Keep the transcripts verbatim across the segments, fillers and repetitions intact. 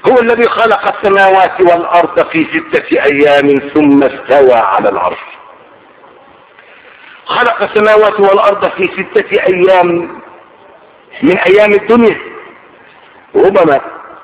هو الذي خلق السماوات والأرض في ستة أيام ثم استوى على العرش. خلق السماوات والأرض في ستة أيام من أيام الدنيا ربما،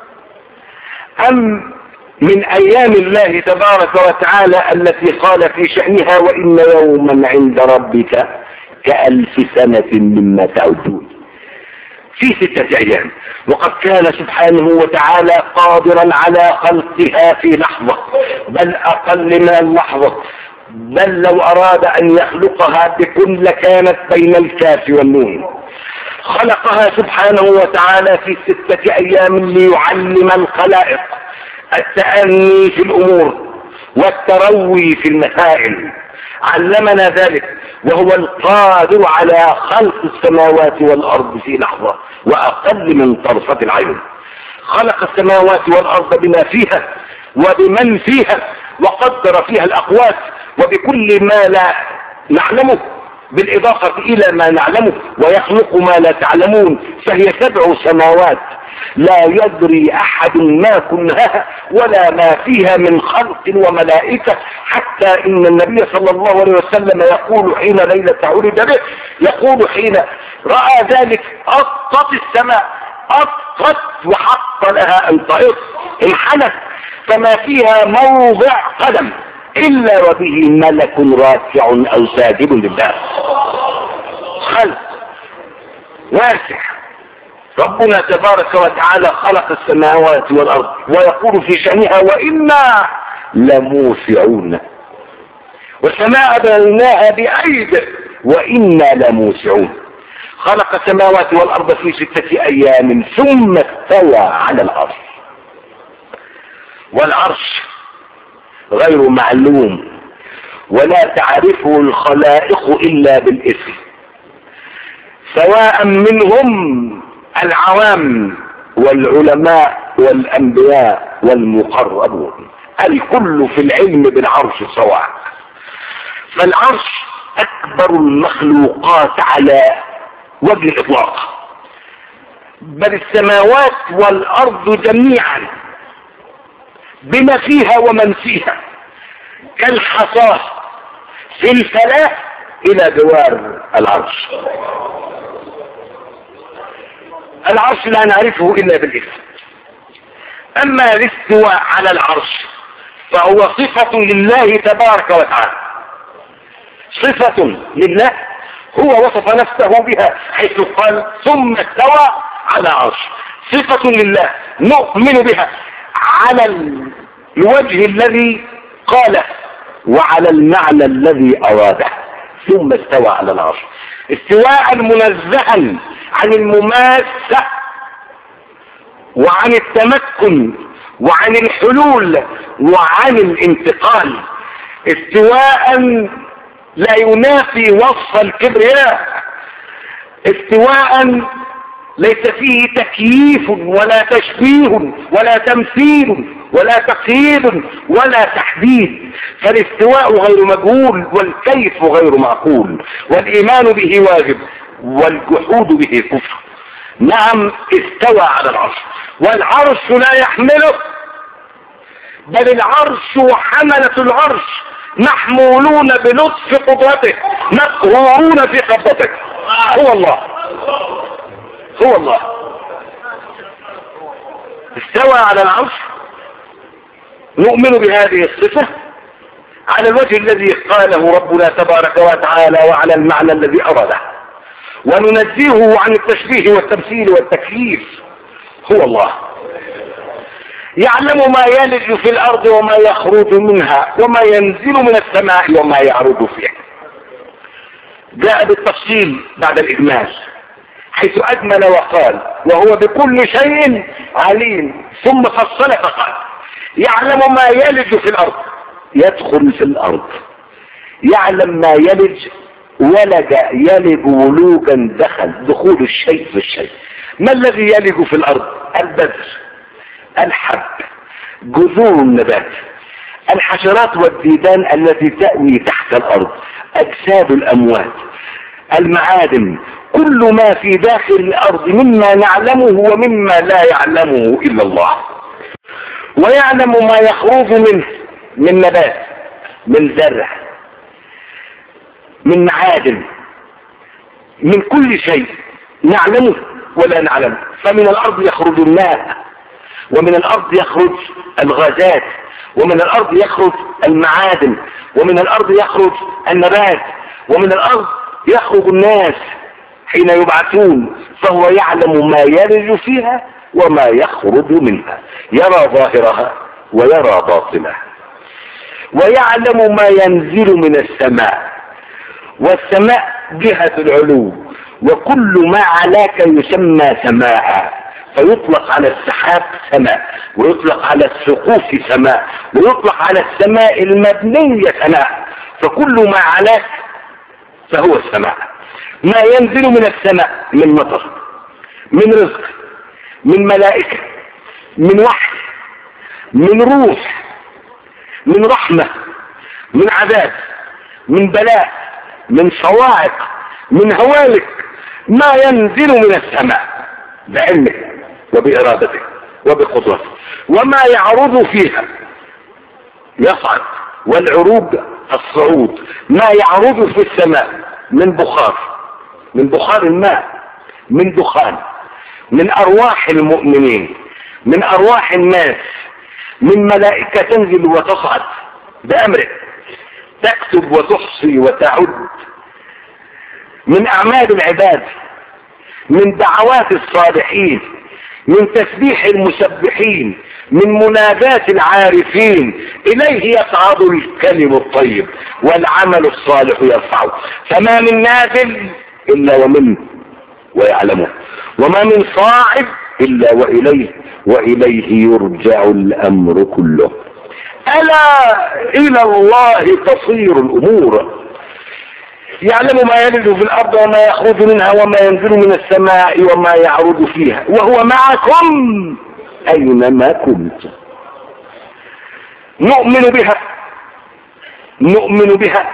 أم من أيام الله تبارك وتعالى التي قال في شأنها وإن يوما عند ربك كألف سنة مما تعدون، في ستة أيام. وقد كان سبحانه وتعالى قادرا على خلقها في لحظة، بل أقل من اللحظة، بل لو أراد أن يخلقها بكل لكانت بين الكاف والنون. خلقها سبحانه وتعالى في ستة أيام ليعلم الخلائق التأني في الأمور والتروي في المسائل، علمنا ذلك، وهو القادر على خلق السماوات والأرض في لحظة وأقل من طرفة العين. خلق السماوات والأرض بما فيها وبمن فيها، وقدر فيها الأقوات وبكل ما لا نعلمه بالإضافة إلى ما نعلمه، ويخلق ما لا تعلمون. فهي سبع سماوات لا يدري أحد ما كنها ولا ما فيها من خلق وملائكة، حتى إن النبي صلى الله عليه وسلم يقول حين ليلة عرج به، يقول حين رأى ذلك أطت السماء، أطت وحق لها أن تطير، انحنت فما فيها موضع قدم إلا وبه ملك راكع أو ساجد لله. خلق واسع. ربنا تبارك وتعالى خلق السماوات والأرض ويقول في شأنها وإنا لموسعون، والسماء بنيناها بأيد وإنا لموسعون. خلق السماوات والأرض في ستة أيام ثم استوى على العرش. والعرش غير معلوم ولا تعرفه الخلائق إلا بالاسم، سواء منهم العوام والعلماء والأنبياء والمقربون، الكل في العلم بالعرش سواء. فالعرش أكبر المخلوقات على وجه الإطلاق، بل السماوات والأرض جميعا بما فيها ومن فيها كالحصاة في الفلاة إلى جوار العرش. العرش لا نعرفه إلا بالاسم. أما الاستواء على العرش فهو صفة لله تبارك وتعالى، صفة لله هو وصف نفسه بها حيث قال ثم استوى على عرش. صفة لله نؤمن بها على الوجه الذي قاله وعلى المعنى الذي أراده. ثم استوى على العرش استواء منزها عن المماسة وعن التمكن وعن الحلول وعن الانتقال، استواء لا ينافي وصف الكبرياء، استواء ليس فيه تكييف ولا تشبيه ولا تمثيل ولا تقييد ولا تحديد. فالاستواء غير مجهول والكيف غير معقول، والإيمان به واجب والجحود به كفر. نعم استوى على العرش، والعرش لا يحمله، بل العرش وحملة العرش محمولون بلطف قدرته مقهورون في قبضته. هو الله، هو الله استوى على العرش. نؤمن بهذه الصفة على الوجه الذي قاله ربنا تبارك وتعالى وعلى المعنى الذي أراده، وننزهه عن التشبيه والتمثيل والتكييف. هو الله يعلم ما يلج في الأرض وما يخرج منها وما ينزل من السماء وما يعرج فيها. جاء بالتفصيل بعد الإجمال حيث أجمل وقال وهو بكل شيء عليم، ثم فصل فقال يعلم ما يلج في الأرض، يدخل في الأرض، يعلم ما يلج، ولج يلج ولوجا، دخل، دخول الشيء في الشيء. ما الذي يلج في الأرض؟ البذر، الحب، جذور النبات، الحشرات والديدان التي تأوي تحت الأرض، أجساد الأموات، المعادن، كل ما في داخل الأرض مما نعلمه ومما لا يعلمه إلا الله. ويعلم ما يخرج منه من نبات، من زرع، من معادن، من كل شيء نعلمه ولا نعلمه. فمن الارض يخرج الماء، ومن الارض يخرج الغازات، ومن الارض يخرج المعادن، ومن الارض يخرج النبات، ومن الارض يخرج الناس حين يبعثون، فهو يعلم ما يلج فيها وما يخرج منها، يرى ظاهرها ويرى باطنها، ويعلم ما ينزل من السماء، والسماء جهة العلو، وكل ما علاك يسمى سماء، فيطلق على السحاب سماء، ويطلق على السقوف سماء، ويطلق على السماء المبنية سماء، فكل ما علاك فهو السماء. ما ينزل من السماء من مطر، من رزق، من ملائكة، من وحي، من روح، من رحمة، من عذاب، من بلاء، من صواعق، من هوالك، ما ينزل من السماء بعلمه وبإرادته وبقدرته، وما يعرض فيها يصعد، والعروج الصعود، ما يعرض في السماء من بخار، من بخار الماء، من دخان، من أرواح المؤمنين، من أرواح الناس، من ملائكة تنزل وتصعد بأمره، تكتب وتحصي وتعد، من أعمال العباد، من دعوات الصالحين، من تسبيح المسبحين، من منادات العارفين، إليه يصعد الكلم الطيب والعمل الصالح يرفعه. فما من نازل إلا ومنه ويعلمه، وما من صاعد إلا وإليه، وإليه يرجع الأمر كله. ألا إلى الله تصير الأمور. يعلم ما يلج في الأرض وما يخرج منها وما ينزل من السماء وما يعرض فيها، وهو معكم أينما كنتم. نؤمن بها نؤمن بها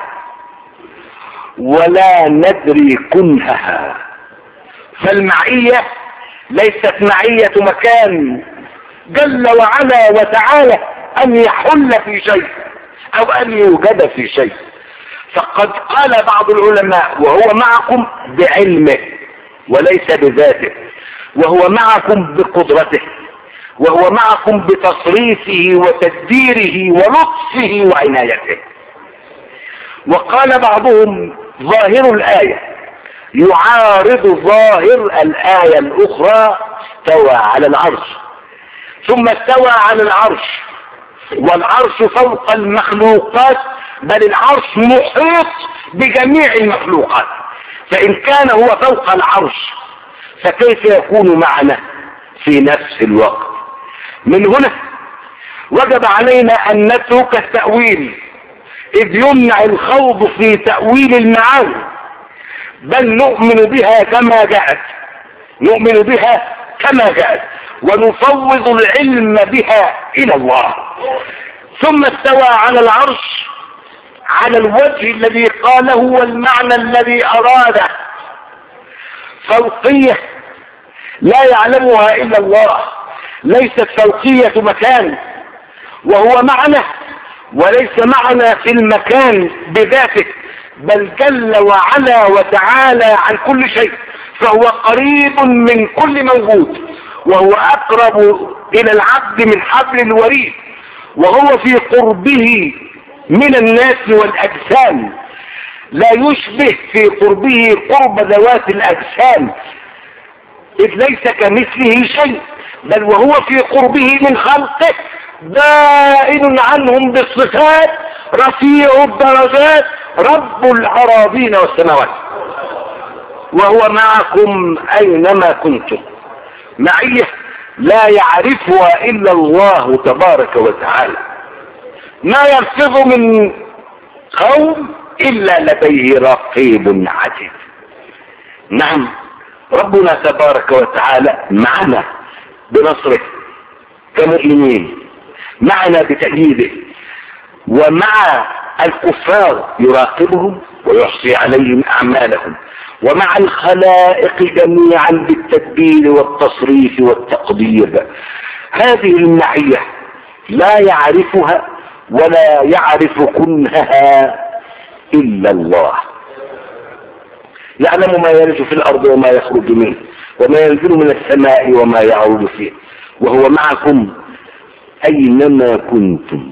ولا ندري كنهها. فالمعية ليست معية مكان، جل وعلا وتعالى أن يحل في شيء أو أن يوجد في شيء. فقد قال بعض العلماء وهو معكم بعلمه وليس بذاته، وهو معكم بقدرته، وهو معكم بتصريفه وتدبيره ولطفه وعنايته. وقال بعضهم ظاهر الآية يعارض ظاهر الآية الأخرى استوى على العرش، ثم استوى على العرش، والعرش فوق المخلوقات، بل العرش محيط بجميع المخلوقات. فإن كان هو فوق العرش فكيف يكون معنا في نفس الوقت؟ من هنا وجب علينا أن نترك التأويل، إذ يمنع الخوض في تأويل المعاني، بل نؤمن بها كما جاءت، نؤمن بها كما جاءت، ونفوض العلم بها إلى الله. ثم استوى على العرش على الوجه الذي قاله والمعنى الذي أراده، فوقية لا يعلمها إلا الله، ليست فوقية مكان، وهو معنى وليس معنى في المكان بذاته، بل جل وعلا وتعالى عن كل شيء، فهو قريب من كل موجود، وهو أقرب إلى العبد من حبل الوريد، وهو في قربه من الناس والأجسام، لا يشبه في قربه قرب ذوات الأجسام، إذ ليس كمثله شيء، بل وهو في قربه من خلقه بائن عنهم بالصفات، رفيع الدرجات، رب الأراضين والسماوات، وهو معكم أينما كنتم. معية لا يعرفها إلا الله تبارك وتعالى. ما يلفظ من قوم إلا لديه رقيب عتيد. نعم، ربنا تبارك وتعالى معنا بنصره كمؤمنين، معنا بتأييده، ومع الكفار يراقبهم ويحصي عليهم أعمالهم، ومع الخلائق جميعا بالتدبير والتصريف والتقدير. هذه المعية لا يعرفها ولا يعرف كنهها إلا الله. يعلم ما يلج في الأرض وما يخرج منه وما ينزل من السماء وما يعرج فيه وهو معكم أينما كنتم.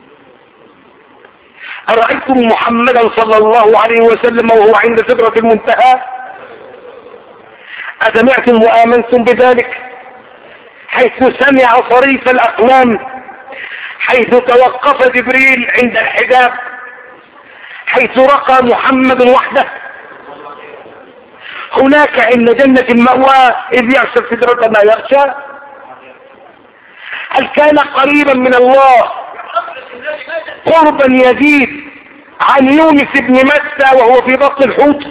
أرأيتم محمدا صلى الله عليه وسلم وهو عند سدرة المنتهى؟ أسمعتم وآمنتم بذلك؟ حيث سمع صريف الأقلام، حيث توقف جبريل عند الحجاب، حيث رقى محمد وحده. هناك عند جنة المأوى إذ يغشى السدرة ما يغشى. هل كان قريبا من الله قربا يزيد عن يونس بن متى وهو في بطن الحوت؟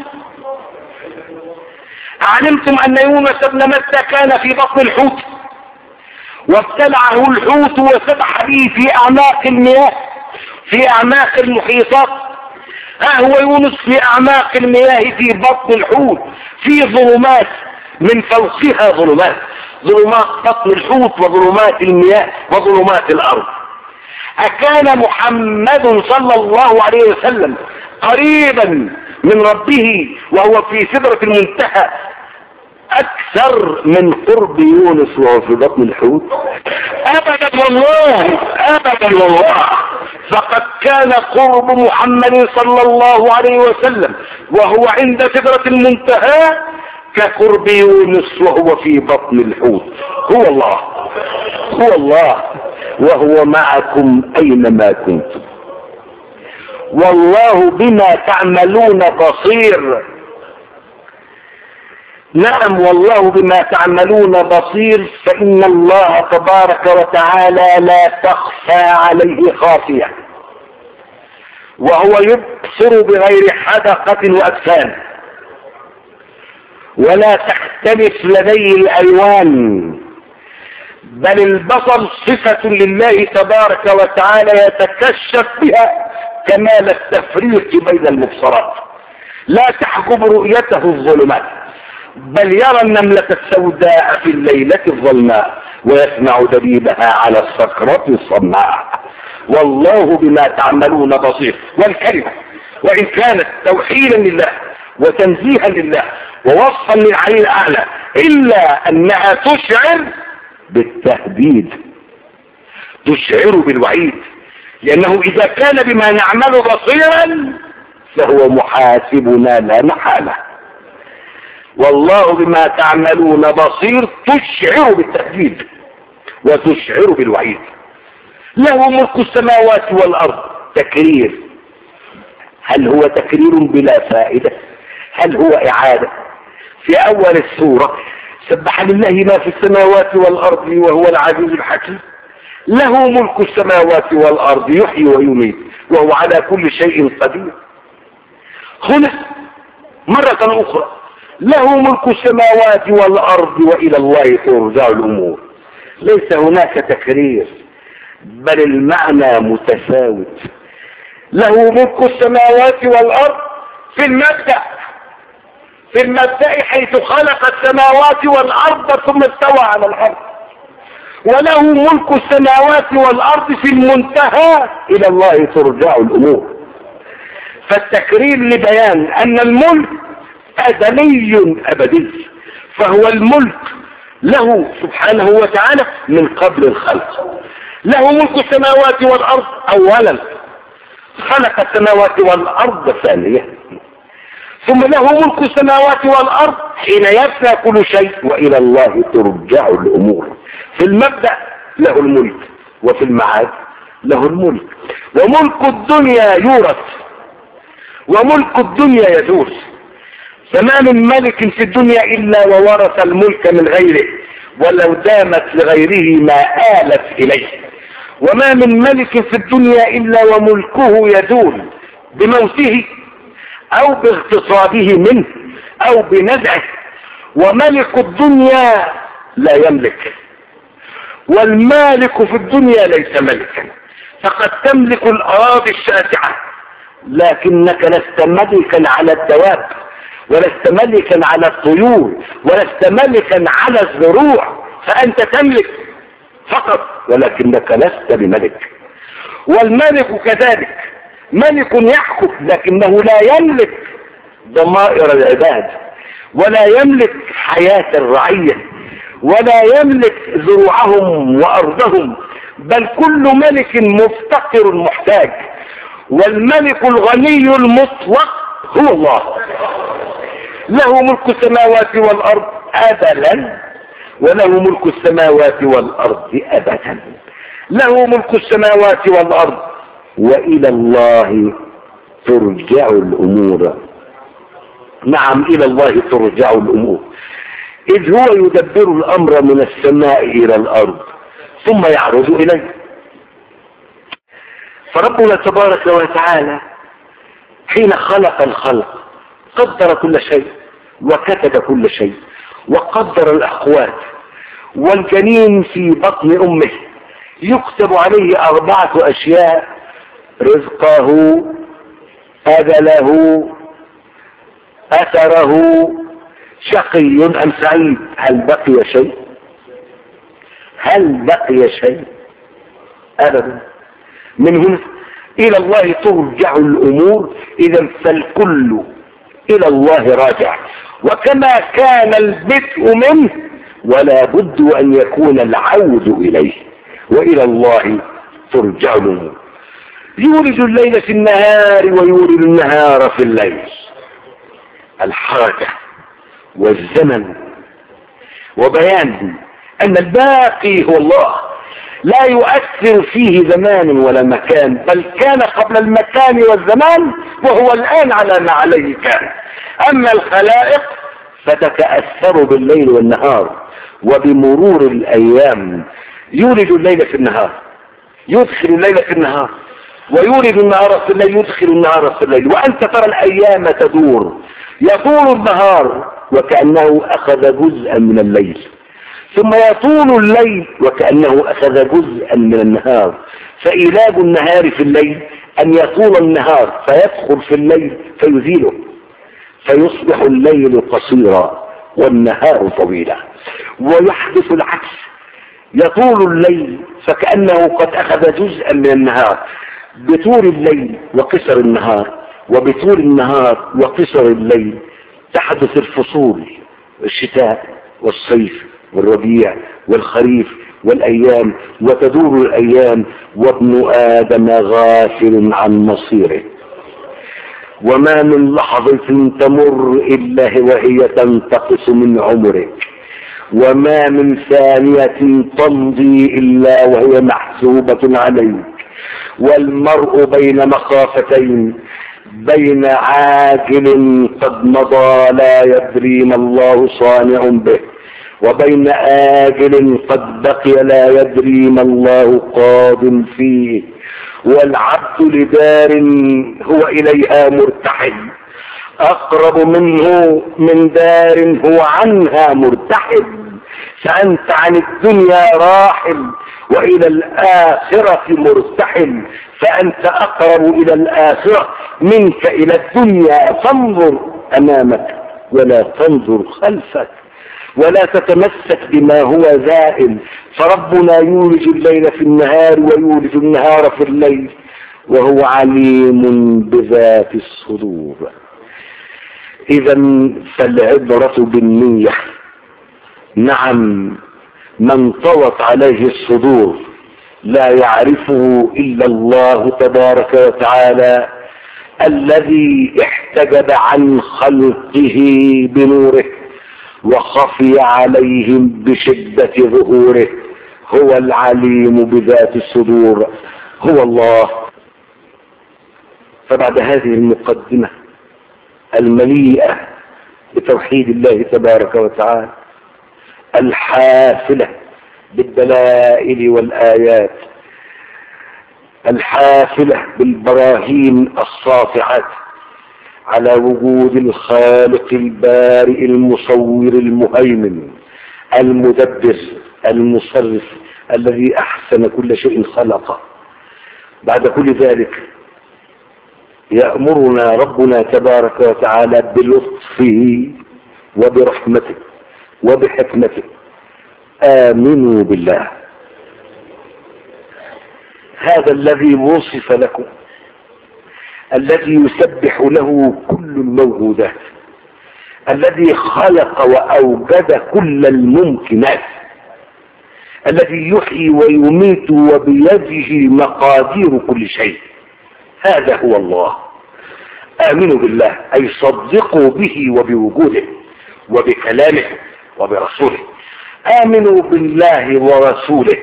علمتم أن يونس بن متى كان في بطن الحوت وابتلعه الحوت وسبح به في أعماق المياه، في أعماق المحيطات. ها هو يونس في أعماق المياه في بطن الحوت في ظلمات، من فوقها ظلمات، ظلمات بطن الحوت وظلمات المياه وظلمات الأرض. أكان محمد صلى الله عليه وسلم قريبا من ربه وهو في سدرة المنتهى أكثر من قرب يونس وهو في بطن الحوت؟ أبدا والله، أبدا والله. فقد كان قرب محمد صلى الله عليه وسلم وهو عند سدرة المنتهى كقرب يونس وهو في بطن الحوت. هو الله، هو الله، وهو معكم أينما كنتم. والله بما تعملون بصير. نعم والله بما تعملون بصير، فإن الله تبارك وتعالى لا تخفى عليه خافية، وهو يبصر بغير حدقة وأجسام، ولا تختلف لديه الألوان، بل البصر صفة لله تبارك وتعالى يتكشف بها كمال التفريق بين المبصرات، لا تحجب رؤيته الظلمات، بل يرى النملة السوداء في الليلة الظلماء ويسمع دبيبها على الصخرة الصماء. والله بما تعملون بصير. والكلمة وإن كانت توحيدا لله وتنزيها لله ووصفا للعلي الأعلى إلا أنها تشعر بالتهديد، تشعر بالوعيد، لأنه إذا كان بما نعمل بصيرا فهو محاسبنا لا محالة. والله بما تعملون بصير تشعر بالتهديد وتشعر بالوعيد. له ملك السماوات والأرض. تكرير. هل هو تكرير بلا فائدة؟ هل هو إعادة؟ في أول السورة سبح لله ما في السماوات والأرض وهو العزيز الحكيم. له ملك السماوات والأرض يحيي ويميت وهو على كل شيء قدير. هنا مرة أخرى له ملك السماوات والأرض وإلى الله ترجع الأمور. ليس هناك تكرير بل المعنى متفاوت. له ملك السماوات والأرض في المبدأ، في المبدأ حيث خلق السماوات والأرض ثم استوى على الأرض، وله ملك السماوات والأرض في المنتهى إلى الله ترجع الأمور. فالتكرير لبيان أن الملك أزلي أبدي، فهو الملك له سبحانه وتعالى من قبل الخلق. له ملك السماوات والأرض أولا، خلق السماوات والأرض ثانيا، ثم له ملك السماوات والأرض حين يفنى كل شيء وإلى الله ترجع الأمور. في المبدأ له الملك وفي المعاد له الملك. وملك الدنيا يورث وملك الدنيا يدوس، فما من ملك في الدنيا إلا وورث الملك من غيره ولو دامت لغيره ما آلت إليه، وما من ملك في الدنيا إلا وملكه يدول بموته أو باغتصابه منه أو بنزعه. وملك الدنيا لا يملك، والمالك في الدنيا ليس ملكا. فقد تملك الأراضي الشاسعة لكنك لست ملكا على الدواب، ولست ملكا على الطيور، ولست ملكا على الزروع، فأنت تملك فقط، ولكنك لست بملك. والملك كذلك ملك يحكم، لكنه لا يملك ضمائر العباد، ولا يملك حياة الرعية، ولا يملك زروعهم وأرضهم، بل كل ملك مفتقر محتاج. والملك الغني المطلق هو الله، له ملك السماوات والأرض أبدا، وله ملك السماوات والأرض أبدا، له ملك السماوات والأرض، وإلى الله ترجع الأمور. نعم، إلى الله ترجع الأمور، إذ هو يدبر الأمر من السماء إلى الأرض ثم يعرض إليه. فربنا تبارك وتعالى حين خلق الخلق قدر كل شيء وكتب كل شيء وقدر الأقوات. والجنين في بطن أمه يكتب عليه أربعة أشياء: رزقه، أجله، أثره، شقي أم سعيد. هل بقي شيء؟ هل بقي شيء؟ أبدا. من هنا إلى الله ترجع الأمور. إذا فالكل إلى الله راجع، وكما كان البدء منه ولا بد أن يكون العود إليه، وإلى الله ترجع الأمور. يولج الليل في النهار ويولج النهار في الليل. الحركة والزمن وبيان أن الباقي هو الله، لا يؤثر فيه زمان ولا مكان، بل كان قبل المكان والزمان وهو الآن على ما عليه كان. أما الخلائق فتتأثر بالليل والنهار وبمرور الأيام. يولد الليل في النهار، يدخل الليل في النهار، ويولد النهار في الليل، يدخل النهار في الليل. وأنت ترى الأيام تدور، يطول النهار وكأنه أخذ جزءا من الليل، ثم يطول الليل وكأنه أخذ جزءا من النهار. فإيلاد النهار في الليل أن يطول النهار فيدخل في الليل فيزيله، فيصبح الليل قصيرا والنهار طويلا. ويحدث العكس، يطول الليل فكأنه قد أخذ جزءا من النهار بطول الليل وقصر النهار، وبطول النهار وقصر الليل تحدث الفصول: الشتاء والصيف والربيع والخريف والأيام، وتدور الأيام وابن آدم غافل عن مصيره. وما من لحظة تمر إلا وهي تنتقص من عمرك، وما من ثانية تمضي إلا وهي محسوبة عليك. والمرء بين مخافتين: بين عاجل قد مضى لا يدري ما الله صانع به، وبين آجل قد بقي لا يدري ما الله قاد فيه. والعبد لدار هو إليها مرتحل، أقرب منه من دار هو عنها مرتحل. فأنت عن الدنيا راحل وإلى الآخرة مرتحل، فأنت أقرب إلى الآخرة منك إلى الدنيا. فانظر أمامك ولا تنظر خلفك، ولا تتمسك بما هو زائل. فربنا يولج الليل في النهار ويولج النهار في الليل، وهو عليم بذات الصدور. إذا فالعبرة بالنية. نعم، من طوت عليه الصدور لا يعرفه إلا الله تبارك وتعالى، الذي احتجب عن خلقه بنوره وخفي عليهم بشدة ظهوره. هو العليم بذات الصدور، هو الله. فبعد هذه المقدمة المليئة بتوحيد الله تبارك وتعالى، الحافلة بالدلائل والآيات، الحافلة بالبراهين الساطعات على وجود الخالق البارئ المصور المهيمن المدبر المصرف الذي أحسن كل شيء خلقه. بعد كل ذلك يأمرنا ربنا تبارك وتعالى بلطفه وبرحمته وبحكمته: آمنوا بالله هذا الذي وصف لكم، الذي يسبح له كل الموجودات، الذي خلق وأوجد كل الممكنات، الذي يحيي ويميت وبيده مقادير كل شيء، هذا هو الله. آمنوا بالله أي صدقوا به وبوجوده وبكلامه وبرسوله. آمنوا بالله ورسوله،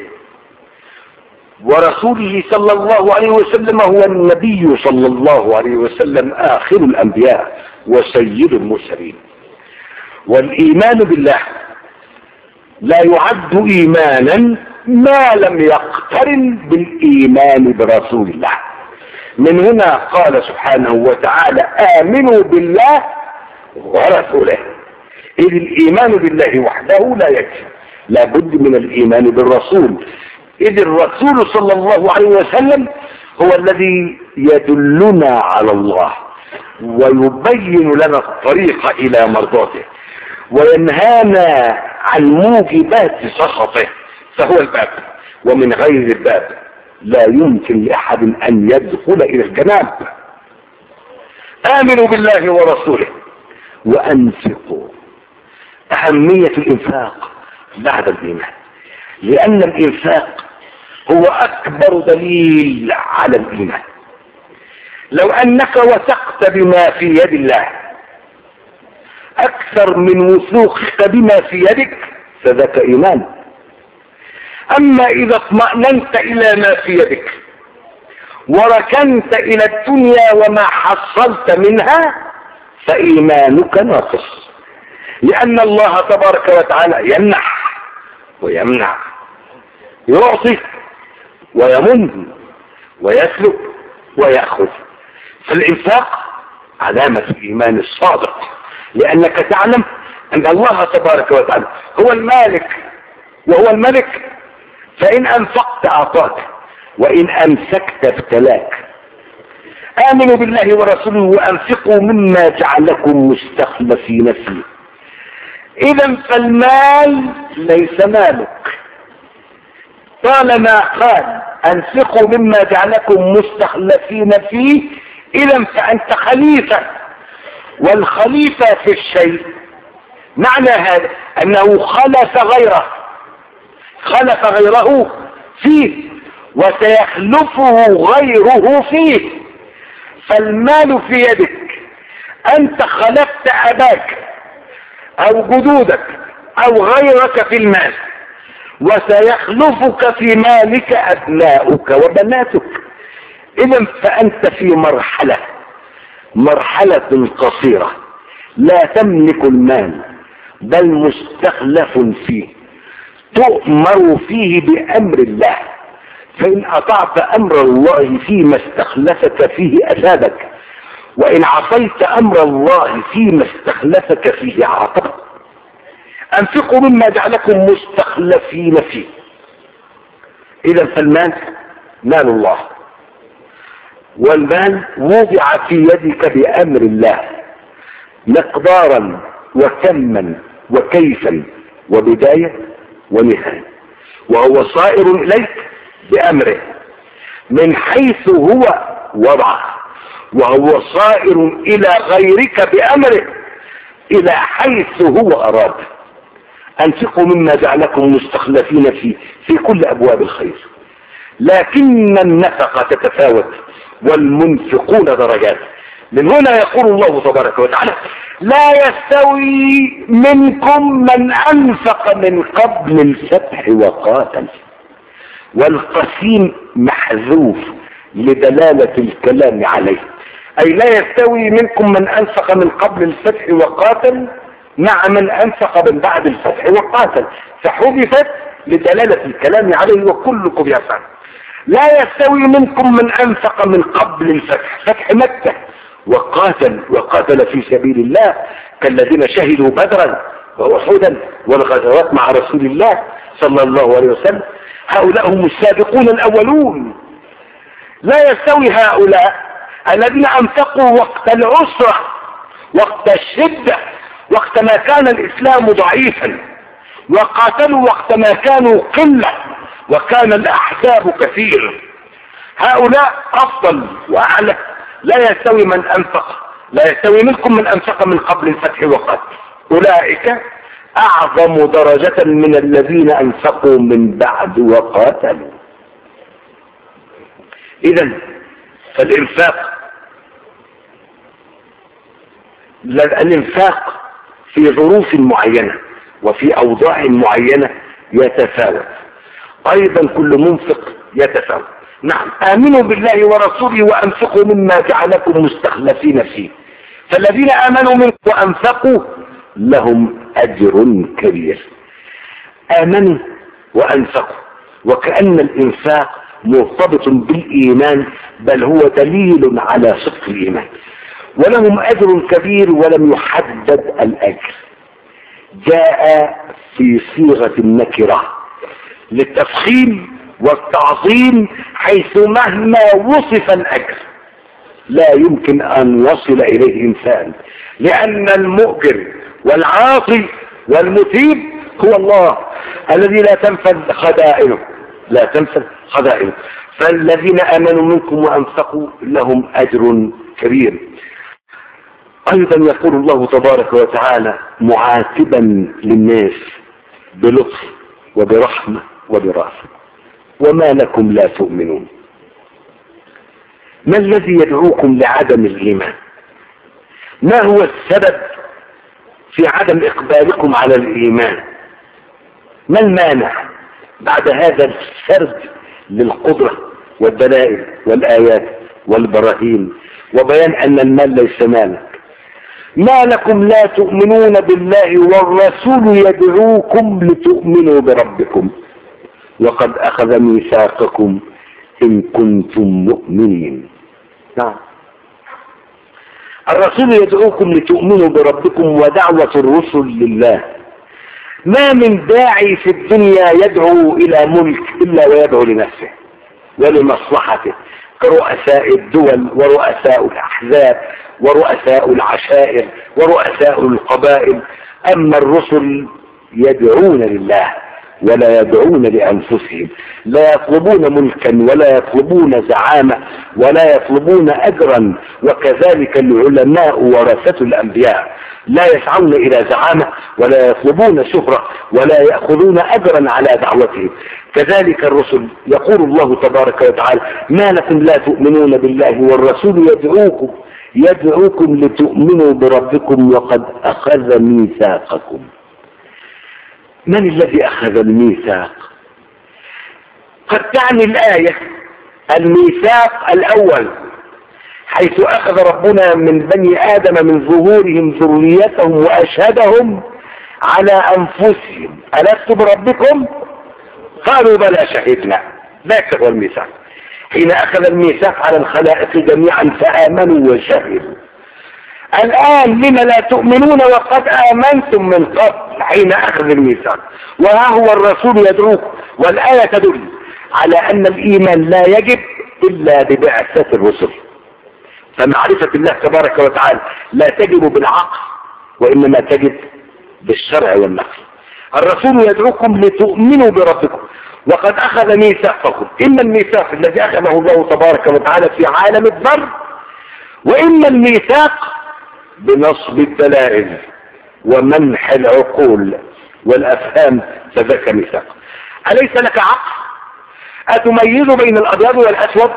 ورسوله صلى الله عليه وسلم هو النبي صلى الله عليه وسلم آخر الأنبياء وسيد المرسلين. والإيمان بالله لا يعد إيمانا ما لم يقترن بالإيمان برسول الله. من هنا قال سبحانه وتعالى آمنوا بالله ورسوله، إذ الإيمان بالله وحده لا يكفي، لا بد من الإيمان بالرسول، إذ الرسول صلى الله عليه وسلم هو الذي يدلنا على الله ويبين لنا الطريق إلى مرضاته وينهانا عن موجبات سخطه، فهو الباب، ومن غير الباب لا يمكن لأحد أن يدخل إلى الجناب. آمنوا بالله ورسوله وأنفقوا. أهمية الإنفاق بعد الإيمان، لأن الإنفاق هو أكبر دليل على الإيمان. لو أنك وثقت بما في يد الله أكثر من وثوقك بما في يدك فذاك إيمان. أما إذا اطمأننت إلى ما في يدك وركنت إلى الدنيا وما حصلت منها فإيمانك ناقص، لأن الله تبارك وتعالى يمنح ويمنع، يعطي ويمن ويسلب ويأخذ. فالإنفاق علامة الإيمان الصادق، لأنك تعلم أن الله تبارك وتعالى هو المالك وهو الملك، فإن أنفقت أعطاك وإن أمسكت ابتلاك. آمنوا بالله ورسوله وأنفقوا مما جعلكم مستخلفين فيه. إذا فالمال ليس مالك، طالما قال أنفقوا مما جعلكم مستخلفين فيه، إذا فأنت خليفة، والخليفة في الشيء معنى هذا أنه خلف غيره، خلف غيره فيه وسيخلفه غيره فيه. فالمال في يدك، أنت خلفت أباك أو جدودك أو غيرك في المال، وسيخلفك في مالك أبناؤك وبناتك. إذا فأنت في مرحلة مرحلة قصيرة لا تملك المال بل مستخلف فيه، تؤمر فيه بأمر الله، فإن أطعت أمر الله فيما استخلفك فيه أثابك، وإن عصيت أمر الله فيما استخلفك فيه عاقبك. أنفقوا مما جعلكم مستخلفين فيه. إذا فالمال مال الله، والمال وضع في يدك بأمر الله مقدارا وكما وكيفا وبداية ونهاية، وهو صائر إليك بأمره من حيث هو وضعه، وهو صائر إلى غيرك بأمره إلى حيث هو أراد. أنفقوا مما جعلكم مستخلفين فيه في كل أبواب الخير، لكن النفقة تتفاوت والمنفقون درجات. من هنا يقول الله تبارك وتعالى لا يستوي منكم من أنفق من قبل الفتح وقاتل، والقسيم محذوف لدلالة الكلام عليه، أي لا يستوي منكم من أنفق من قبل الفتح وقاتل مع من أنفق من بعد الفتح وقاتل، فحذفت لدلالة الكلام عليه وكلكم يفعل. لا يستوي منكم من أنفق من قبل الفتح، فتح مكة، وقاتل وقاتل في سبيل الله كالذين شهدوا بدرا وأحدا والغزوات مع رسول الله صلى الله عليه وسلم، هؤلاء هم السابقون الأولون. لا يستوي هؤلاء الذين أنفقوا وقت العسرة، وقت الشدة، وقت ما كان الإسلام ضعيفا، وقاتلوا وقت ما كانوا قلة وكان الأحزاب كثير. هؤلاء أفضل وأعلى. لا يستوي من أنفق، لا يستوي منكم من أنفق من قبل الفتح وقاتل، أولئك أعظم درجة من الذين أنفقوا من بعد وقاتلوا. إذن فالإنفاق الإنفاق في ظروف معينة وفي أوضاع معينة يتفاوت، أيضا كل منفق يتفاوت. نعم، آمنوا بالله ورسوله وأنفقوا مما جعلكم مستخلفين فيه، فالذين آمنوا منكم وأنفقوا لهم أجر كبير. آمنوا وأنفقوا، وكأن الإنفاق مرتبط بالإيمان، بل هو دليل على صدق الإيمان. ولهم أجر كبير ولم يحدد الأجر، جاء في صيغة النكرة للتفخيم والتعظيم، حيث مهما وصف الأجر لا يمكن أن يصل إليه إنسان، لأن المؤجر والعاصي والمثيب هو الله الذي لا تنفذ خزائنه، لا تنفذ خزائنه. فالذين آمنوا منكم وأنفقوا لهم أجر كبير. أيضا يقول الله تبارك وتعالى معاتبا للناس بلطف وبرحمة وبرافة: وما لكم لا تؤمنون. ما الذي يدعوكم لعدم الإيمان؟ ما هو السبب في عدم إقبالكم على الإيمان؟ ما المانع بعد هذا السرد للقدرة والدلائل والآيات والبراهين وبيان أن المال ليس مالك؟ ما لكم لا تؤمنون بالله والرسول يدعوكم لتؤمنوا بربكم وقد أخذ ميثاقكم إن كنتم مؤمنين. نعم، الرسول يدعوكم لتؤمنوا بربكم، ودعوة الرسل لله. ما من داعي في الدنيا يدعو إلى ملك إلا ويدعو لنفسه ولمصلحته، كرؤساء الدول ورؤساء الأحزاب ورؤساء العشائر ورؤساء القبائل. أما الرسل يدعون لله ولا يدعون لأنفسهم، لا يطلبون ملكا ولا يطلبون زعامة ولا يطلبون أجرا. وكذلك العلماء ورثة الأنبياء لا يسعون إلى زعامة ولا يطلبون شهرة ولا يأخذون أجرا على دعوتهم. كذلك الرسل. يقول الله تبارك وتعالى: ما لكم لا تؤمنون بالله والرسول يدعوكم يدعوكم لتؤمنوا بربكم وقد أخذ ميثاقكم. من الذي أخذ الميثاق؟ قد تعني الآية الميثاق الأول، حيث أخذ ربنا من بني آدم من ظهورهم ذريتهم وأشهدهم على أنفسهم: ألست بربكم؟ قالوا بلى شهدنا. ذاك هو الميثاق، حين أخذ الميثاق على الخلائق جميعا فآمنوا وشهدوا. الآن لما لا تؤمنون وقد آمنتم من قبل حين أخذ الميثاق؟ وها هو الرسول يدعوكم، والآية تدل على أن الإيمان لا يجب إلا ببعثة الرسل. فمعرفة الله تبارك وتعالى لا تجب بالعقل وإنما تجب بالشرع والنقل. الرسول يدعوكم لتؤمنوا بربكم وقد أخذ ميثاقكم. إما الميثاق الذي أخذه الله تبارك وتعالى في عالم الذر، وإما الميثاق بنصب الدلائل ومنح العقول والأفهام، فذاك ميثاق. أليس لك عقل؟ أتميز بين الأبيض والأسود؟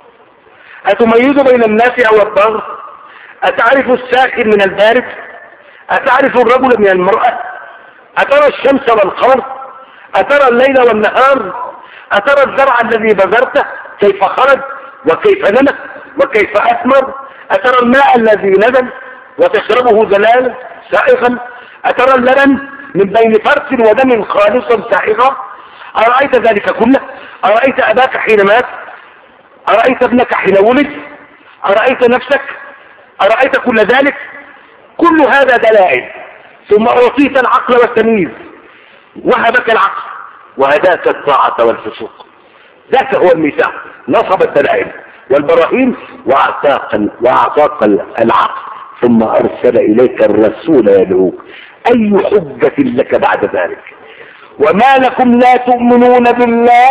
أتميز بين النافع والضار؟ أتعرف الساخن من البارد؟ أتعرف الرجل من المرأة؟ أترى الشمس والقمر؟ أترى الليل والنهار؟ أترى الزرع الذي بذرته كيف خرج وكيف نمت وكيف أثمر؟ أترى الماء الذي نزل وتشربه زلال سائغا؟ أترى اللبن من بين فرث ودم خالصا سائغا؟ أرأيت ذلك كله؟ أرأيت أباك حين مات؟ أرأيت ابنك حين ولد؟ أرأيت نفسك؟ أرأيت كل ذلك؟ كل هذا دلائل. ثم أعطيت العقل والتمييز، وهبك العقل وهداك الطاعة والفسوق. ذاك هو الميثاق، نصب الدلائل والبراهين وأعطاك وأعطاك العقل، ثم أرسل إليك الرسول يدعوك. أي حجة لك بعد ذلك؟ وما لكم لا تؤمنون بالله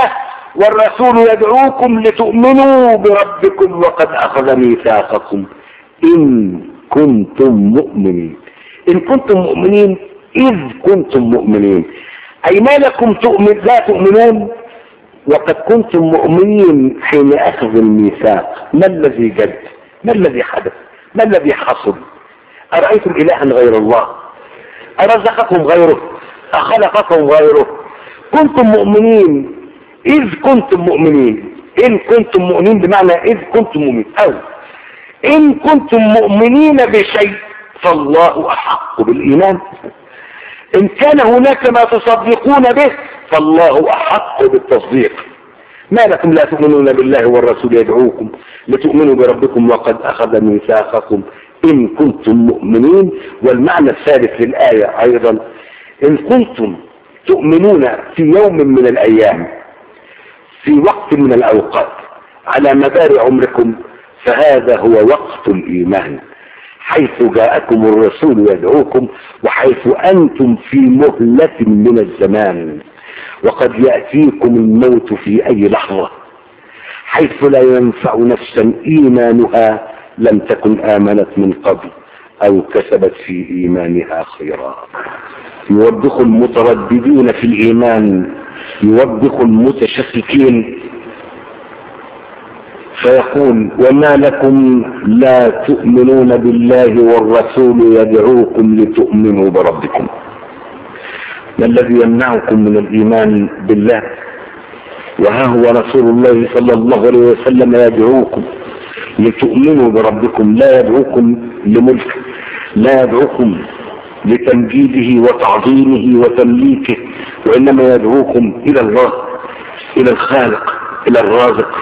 والرسول يدعوكم لتؤمنوا بربكم وقد أخذ ميثاقكم إن كنتم مؤمنين. إن كنتم مؤمنين إذ كنتم مؤمنين، أي ما لكم تؤمن لا تؤمنون وقد كنتم مؤمنين حين أخذ الميثاق؟ ما الذي جد؟ ما الذي حدث؟ ما الذي حصل؟ أرأيتم إلها غير الله؟ أرزقكم غيره؟ أخلقكم غيره؟ كنتم مؤمنين إذ كنتم مؤمنين. إن كنتم مؤمنين بمعنى إذ كنتم مؤمنين، أو إن كنتم مؤمنين بشيء فالله أحق بالإيمان. إن كان هناك ما تصدقون به فالله أحق بالتصديق. ما لكم لا تؤمنون بالله والرسول يدعوكم لتؤمنوا بربكم وقد أخذ ميثاقكم إن كنتم مؤمنين. والمعنى الثالث للآية أيضا إن كنتم تؤمنون في يوم من الأيام في وقت من الأوقات على مدار عمركم فهذا هو وقت الإيمان، حيث جاءكم الرسول يدعوكم وحيث أنتم في مهلة من الزمان وقد يأتيكم الموت في أي لحظة، حيث لا ينفع نفسا إيمانها لم تكن آمنت من قبل أو كسبت في إيمانها خيرا. يوبخ المترددين في الإيمان، يوبخ المتشككين فيقول وما لكم لا تؤمنون بالله والرسول يدعوكم لتؤمنوا بربكم. ما الذي يمنعكم من الإيمان بالله وها هو رسول الله صلى الله عليه وسلم يدعوكم لتؤمنوا بربكم؟ لا يدعوكم لملك، لا يدعوكم لتمجيده وتعظيمه وتمليكه، وإنما يدعوكم إلى الله، إلى الخالق، إلى الرازق.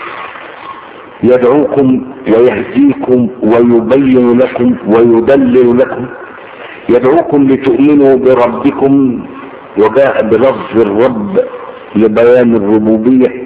يدعوكم ويهديكم ويبين لكم ويدلل لكم. يدعوكم لتؤمنوا بربكم، وجاء بلفظ الرب لبيان الربوبية،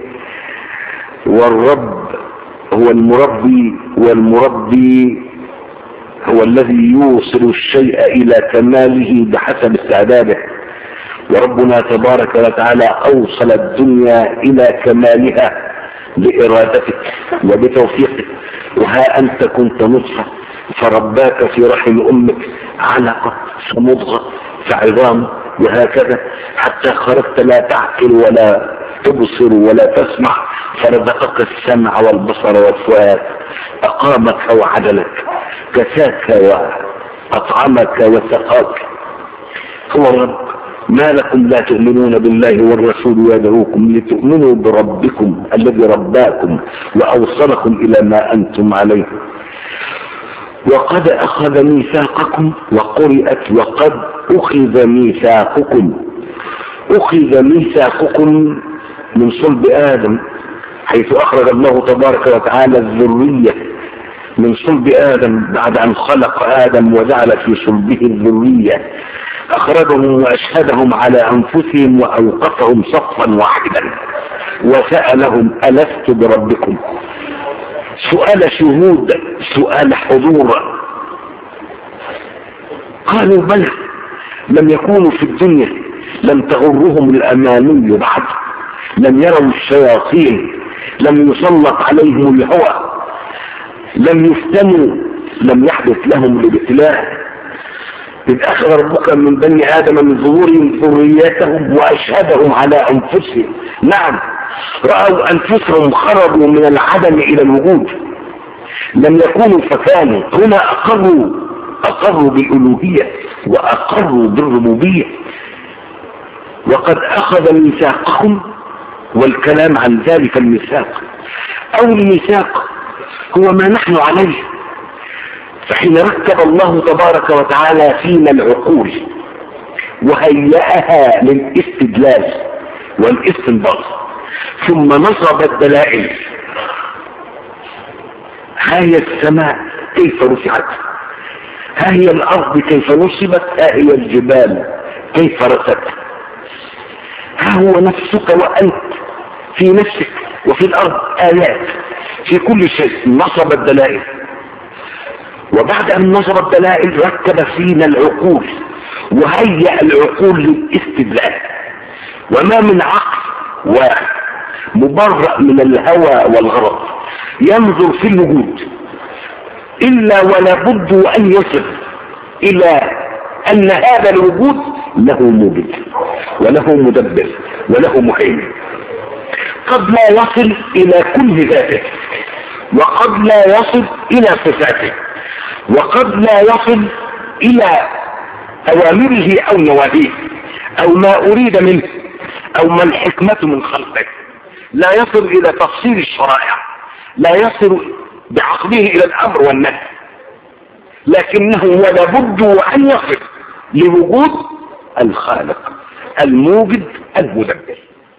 والرب هو المربي، والمربي هو الذي يوصل الشيء إلى كماله بحسب استعداده. وربنا تبارك وتعالى أوصل الدنيا إلى كمالها بإرادتك وبتوفيقك. وها أنت كنت نطفة فرباك في رحم أمك علقة فمضغة فعظام، وهكذا حتى خرجت لا تعقل ولا تبصر ولا تسمع فرزقك السمع والبصر والفؤاد، أقامك وعدلك، كساك وأطعمك وسقاك. هو الرب. ما لكم لا تؤمنون بالله والرسول يدعوكم لتؤمنوا بربكم الذي رباكم وأوصلكم إلى ما أنتم عليه. وقد أخذ ميثاقكم، وقرئت وقد أخذ ميثاقكم. أخذ ميثاقكم من صلب آدم، حيث أخرج الله تبارك وتعالى الذرية من صلب آدم بعد أن خلق آدم وجعل في صلبه الذرية. أخرجهم وأشهدهم على أنفسهم وأوقفهم صفا واحدا وسألهم ألست بربكم؟ سؤال شهود، سؤال حضور. قالوا بلى، لم يكونوا في الدنيا، لم تغرهم الأماني بعد، لم يروا الشياطين، لم يسلط عليهم الهوى، لم يفتنوا، لم يحدث لهم الابتلاء. إذ أخذ ربك من بني آدم من ظهورهم ذرياتهم وأشهدهم على أنفسهم. نعم، رأوا أنفسهم خرجوا من العدم إلى الوجود، لم يكونوا فكانوا. هنا أقروا أقروا بالألوهية وأقروا بالربوبية. وقد أخذ ميثاقهم، والكلام عن ذلك الميثاق أو الميثاق هو ما نحن عليه. فحين ركب الله تبارك وتعالى فينا العقول وهيئها للاستدلال والاستنباط ثم نصب الدلائل، ها هي السماء كيف رفعت، ها هي الأرض كيف نصبت، ها هي الجبال كيف رست، ها هو نفسك وأنت في نفسك وفي الأرض آيات في كل شيء. نصب الدلائل، وبعد أن نصب الدلائل ركب فينا العقول وهيأ العقول للاستدلال. وما من عقل واحد مبرأ من الهوى والغرض، ينظر في الوجود إلا ولا بد أن يصل إلى أن هذا الوجود له موجد وله مدبر وله محيي. قد لا يصل إلى كل ذاته، وقد لا يصل إلى صفاته، وقد لا يصل إلى أوامره أو نواهيه أو ما أريد منه أو ما الحكمة من خلقه، لا يصل إلى تفصيل الشرائع، لا يصل بعقله إلى الأمر والنهي، لكنه ولا بد أن يصل لوجود الخالق الموجد المدبر.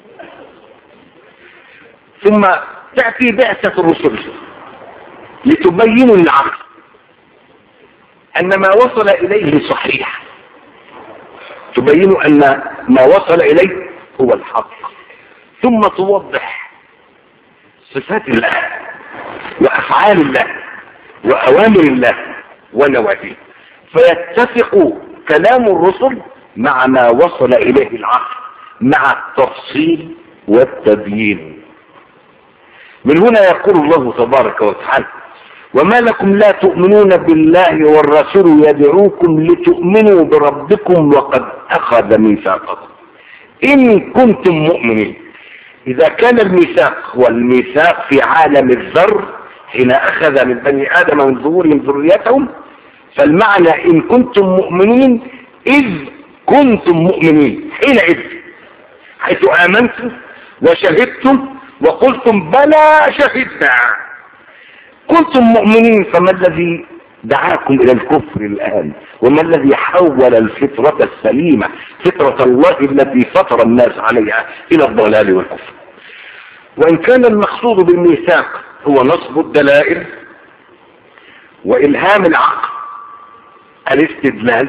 ثم تأتي بعثة الرسل لتبين للعقل أن ما وصل إليه صحيح، تبين أن ما وصل إليه هو الحق، ثم توضح صفات الله وأفعال الله وأوامر الله ونواهيه، فيتفق كلام الرسل مع ما وصل إليه العقل مع التفصيل والتبيين. من هنا يقول الله تبارك وتعالى: وما لكم لا تؤمنون بالله والرسول يدعوكم لتؤمنوا بربكم وقد أخذ ميثاقكم إن كنتم مؤمنين. إذا كان الميثاق والميثاق في عالم الذر حين أخذ من بني آدم من ظهورهم ذريتهم، فالمعنى إن كنتم مؤمنين إذ كنتم مؤمنين حينئذ، حيث آمنتم وشهدتم وقلتم بلى شهدنا كنتم مؤمنين. فما الذي دعاكم إلى الكفر الآن؟ وما الذي حول الفطرة السليمة فطرة الله التي فطر الناس عليها إلى الضلال والكفر؟ وإن كان المقصود بالميثاق هو نصب الدلائل وإلهام العقل الاستدلال،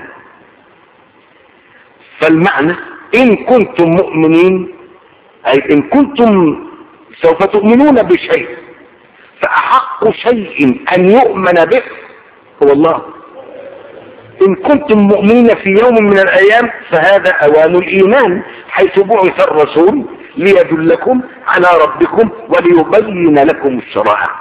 فالمعنى إن كنتم مؤمنين أي إن كنتم سوف تؤمنون بشيء، فأحق شيء أن يؤمن به هو الله. إن كنتم مؤمنين في يوم من الأيام فهذا أوان الإيمان، حيث بعث الرسول ليدلكم على ربكم وليبين لكم الشرائع.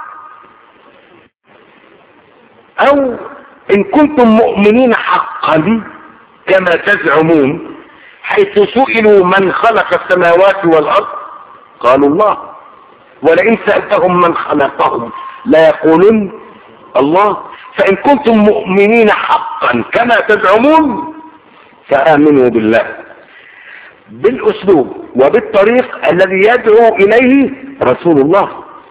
أو إن كنتم مؤمنين حقا كما تزعمون، حيث سئلوا من خلق السماوات والأرض قالوا الله، ولئن سألتهم من خلقهم لا يقولون الله. فإن كنتم مؤمنين حقا كما تزعمون فآمنوا بالله بالأسلوب وبالطريق الذي يدعو إليه رسول الله،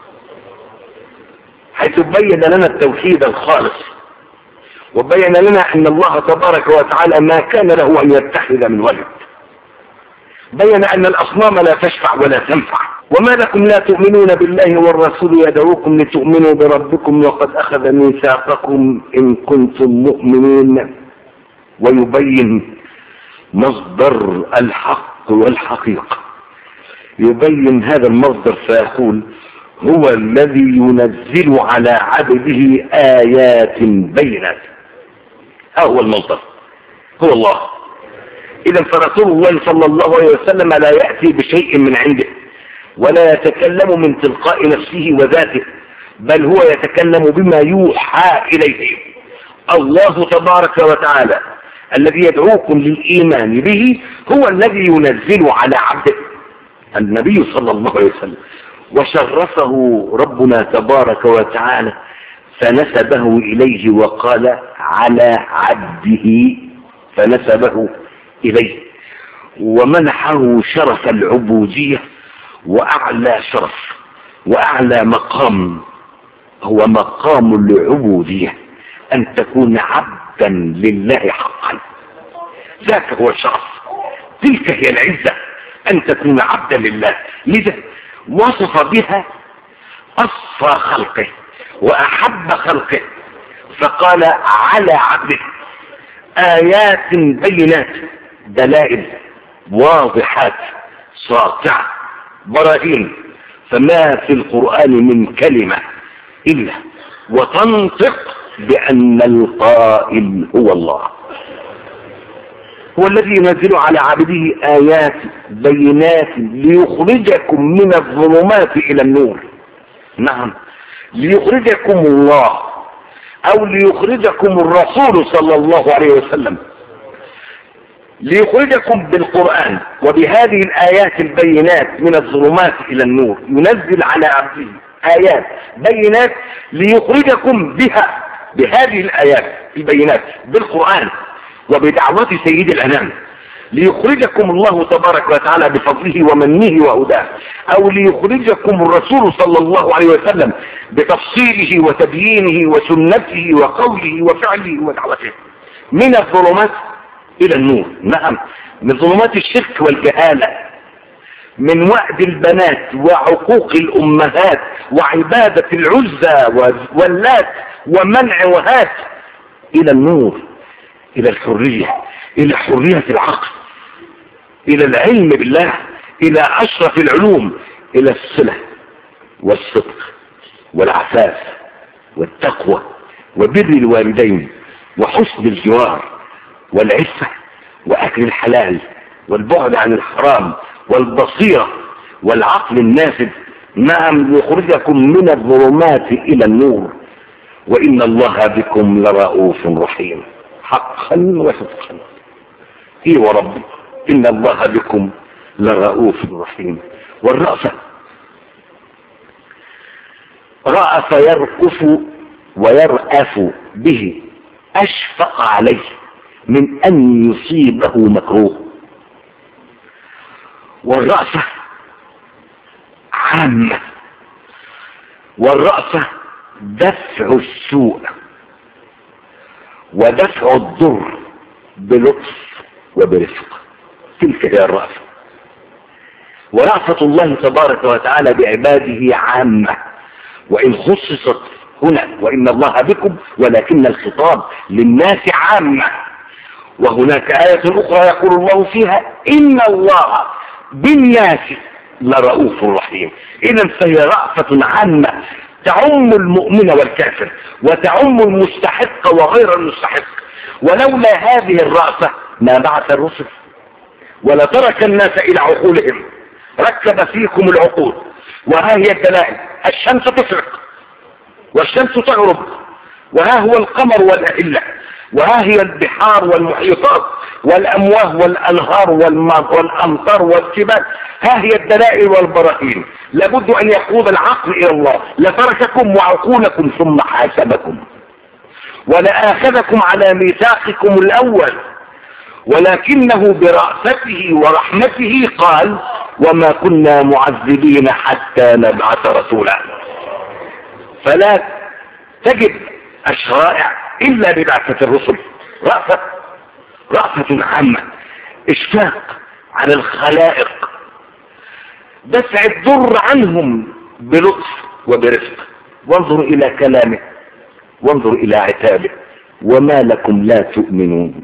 حيث بين لنا التوحيد الخالص، وبين لنا أن الله تبارك وتعالى ما كان له أن يتخذ من ولد، بين أن الأصنام لا تشفع ولا تنفع. وما لكم لا تؤمنون بالله والرسول يدعوكم لتؤمنوا بربكم وقد أخذ ميثاقكم إن كنتم مؤمنين، ويبين مصدر الحق والحقيقة، يبين هذا المصدر فيقول: هو الذي ينزل على عبده آيات بينات. هو المصدر هو الله. إذا فرسول الله صلى الله عليه وسلم لا يأتي بشيء من عنده ولا يتكلم من تلقاء نفسه وذاته، بل هو يتكلم بما يوحى إليه. الله تبارك وتعالى الذي يدعوكم للإيمان به هو الذي ينزل على عبده النبي صلى الله عليه وسلم، وشرفه ربنا تبارك وتعالى فنسبه إليه وقال على عبده، فنسبه إليه ومنحه شرف العبودية وأعلى شرف وأعلى مقام، هو مقام العبودية، أن تكون عبدا لله حقا. ذاك هو الشرف، تلك هي العزة، أن تكون عبدا لله. لذا وصف بها أصفى خلقه وأحب خلقه، فقال على عبده آيات بينات، دلائل واضحات ساطعة براهين، فما في القرآن من كلمة إلا وتنطق بأن القائل هو الله. هو الذي ينزل على عبده آيات بينات ليخرجكم من الظلمات إلى النور. نعم، ليخرجكم الله أو ليخرجكم الرسول صلى الله عليه وسلم، ليخرجكم بالقرآن وبهذه الآيات البينات من الظلمات إلى النور. ينزل على عبده آيات بينات ليخرجكم بها، بهذه الآيات البينات بالقرآن وبدعوة سيد الأنام، ليخرجكم الله تبارك وتعالى بفضله ومنه وهداه، أو ليخرجكم الرسول صلى الله عليه وسلم بتفصيله وتبيينه وسنته وقوله وفعله ودعوته من الظلمات إلى النور. نعم، من ظلمات الشرك والجهالة، من وعد البنات وعقوق الأمهات وعبادة العزى واللات ومنع وهات، إلى النور، إلى الحرية، إلى حرية العقل، إلى العلم بالله، إلى أشرف العلوم، إلى الصلة والصدق والعفاف والتقوى وبر الوالدين وحسن الجوار والعفة وأكل الحلال والبعد عن الحرام والبصيرة والعقل النافذ. نعم، يخرجكم من الظلمات إلى النور، وإن الله بكم لرؤوف رحيم. حقا وصدقا، إيه وربي، إن الله بكم لرؤوف رحيم. والرأفة، رأف يرأف ويرأف به، أشفق عليه من أن يصيبه مكروه. والرأفة عامة، والرأفة دفع السوء ودفع الضر بلطف وبرفق، تلك هي الرأفة. ورأفة الله تبارك وتعالى بعباده عامة، وإن خصصت هنا وإن الله بكم، ولكن الخطاب للناس عامة. وهناك آية أخرى يقول الله فيها إن الله بالناس لرؤوف رحيم. إذن فهي رأفة عامة تعم المؤمن والكافر وتعم المستحق وغير المستحق. ولولا هذه الرأفة ما بعث الرسل ولا ترك الناس إلى عقولهم. ركب فيكم العقول، وها هي الدلائل، الشمس تشرق والشمس تغرب، وها هو القمر والأهلة، وها هي البحار والمحيطات والأمواه والأنهار والأمطار والجبال، ها هي الدلائل والبراهين. لابد أن يقود العقل إلى الله، لترككم وعقولكم ثم حاسبكم ولآخذكم على ميثاقكم الأول، ولكنه برأفته ورحمته قال وما كنا معذبين حتى نبعث رسولا. فلا تجد الشرائع إلا ببعثة الرسل. رأفة رأفة عامة، إشفاق على الخلائق، دفع الضر عنهم بلطف وبرفق. وانظروا إلى كلامه، وانظروا إلى عتابه، وما لكم لا تؤمنون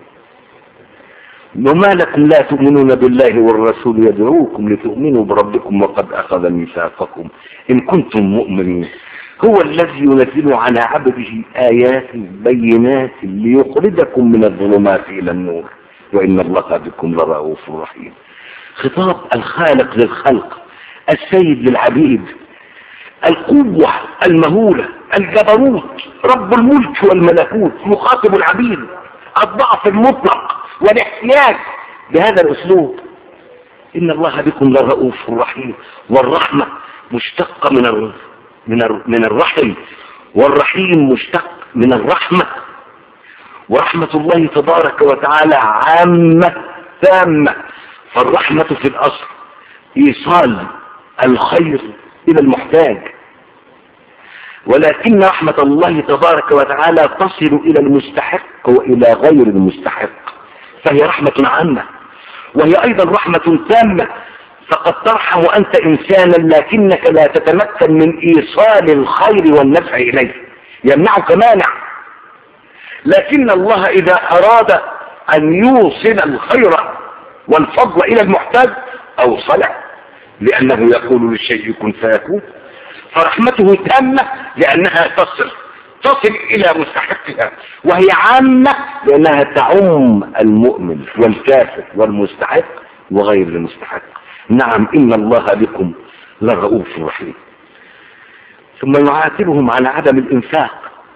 وما لكم لا تؤمنون بالله والرسول يدعوكم لتؤمنوا بربكم وقد أخذ ميثاقكم إن كنتم مؤمنين. هو الذي ينزل على عبده آيات بينات ليخرجكم من الظلمات إلى النور، وإن الله بكم لرؤوف رحيم. خطاب الخالق للخلق، السيد للعبيد، القوة المهولة، الجبروت، رب الملك والملكوت، يخاطب العبيد، الضعف المطلق والاحتياج بهذا الأسلوب. إن الله بكم لرؤوف رحيم. والرحمة مشتقة من من من الرحم، والرحيم مشتق من الرحمة. ورحمة الله تبارك وتعالى عامة تامة. فالرحمة في الأصل إيصال الخير إلى المحتاج، ولكن رحمة الله تبارك وتعالى تصل إلى المستحق وإلى غير المستحق، فهي رحمة عامة، وهي أيضا رحمة تامة. فقد ترحم أنت إنسانا لكنك لا تتمكن من إيصال الخير والنفع إليه، يمنعك مانع. لكن الله إذا أراد أن يوصل الخير والفضل إلى المحتاج أوصله، لأنه يقول للشيء كن فيكون. فرحمته تامة لأنها تصل تصل إلى مستحقها، وهي عامة لأنها تعم المؤمن والكافر والمستحق وغير المستحق. نعم إن الله بكم لرؤوف رحيم. ثم يعاتبهم على عدم الإنفاق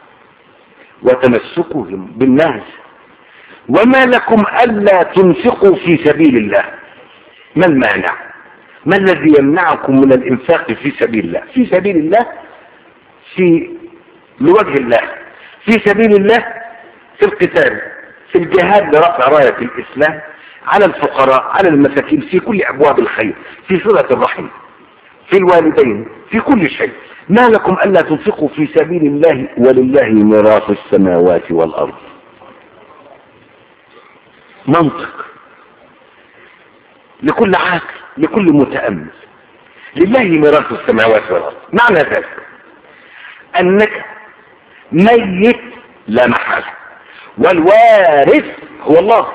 وتمسكهم بالناس. وما لكم ألا تنفقوا في سبيل الله؟ ما المانع؟ ما الذي يمنعكم من الإنفاق في سبيل الله؟ في سبيل الله، في لوجه الله، في سبيل الله، في القتال، في الجهاد لرفع راية الإسلام، على الفقراء، على المساكين، في كل أبواب الخير، في صلة الرحم، في الوالدين، في كل شيء. ما لكم ألا تنفقوا في سبيل الله ولله ميراث السماوات والأرض. منطق لكل عاقل، لكل متأمل. لله ميراث السماوات والأرض، معنى ذلك أنك ميت لا محالة، والوارث هو الله،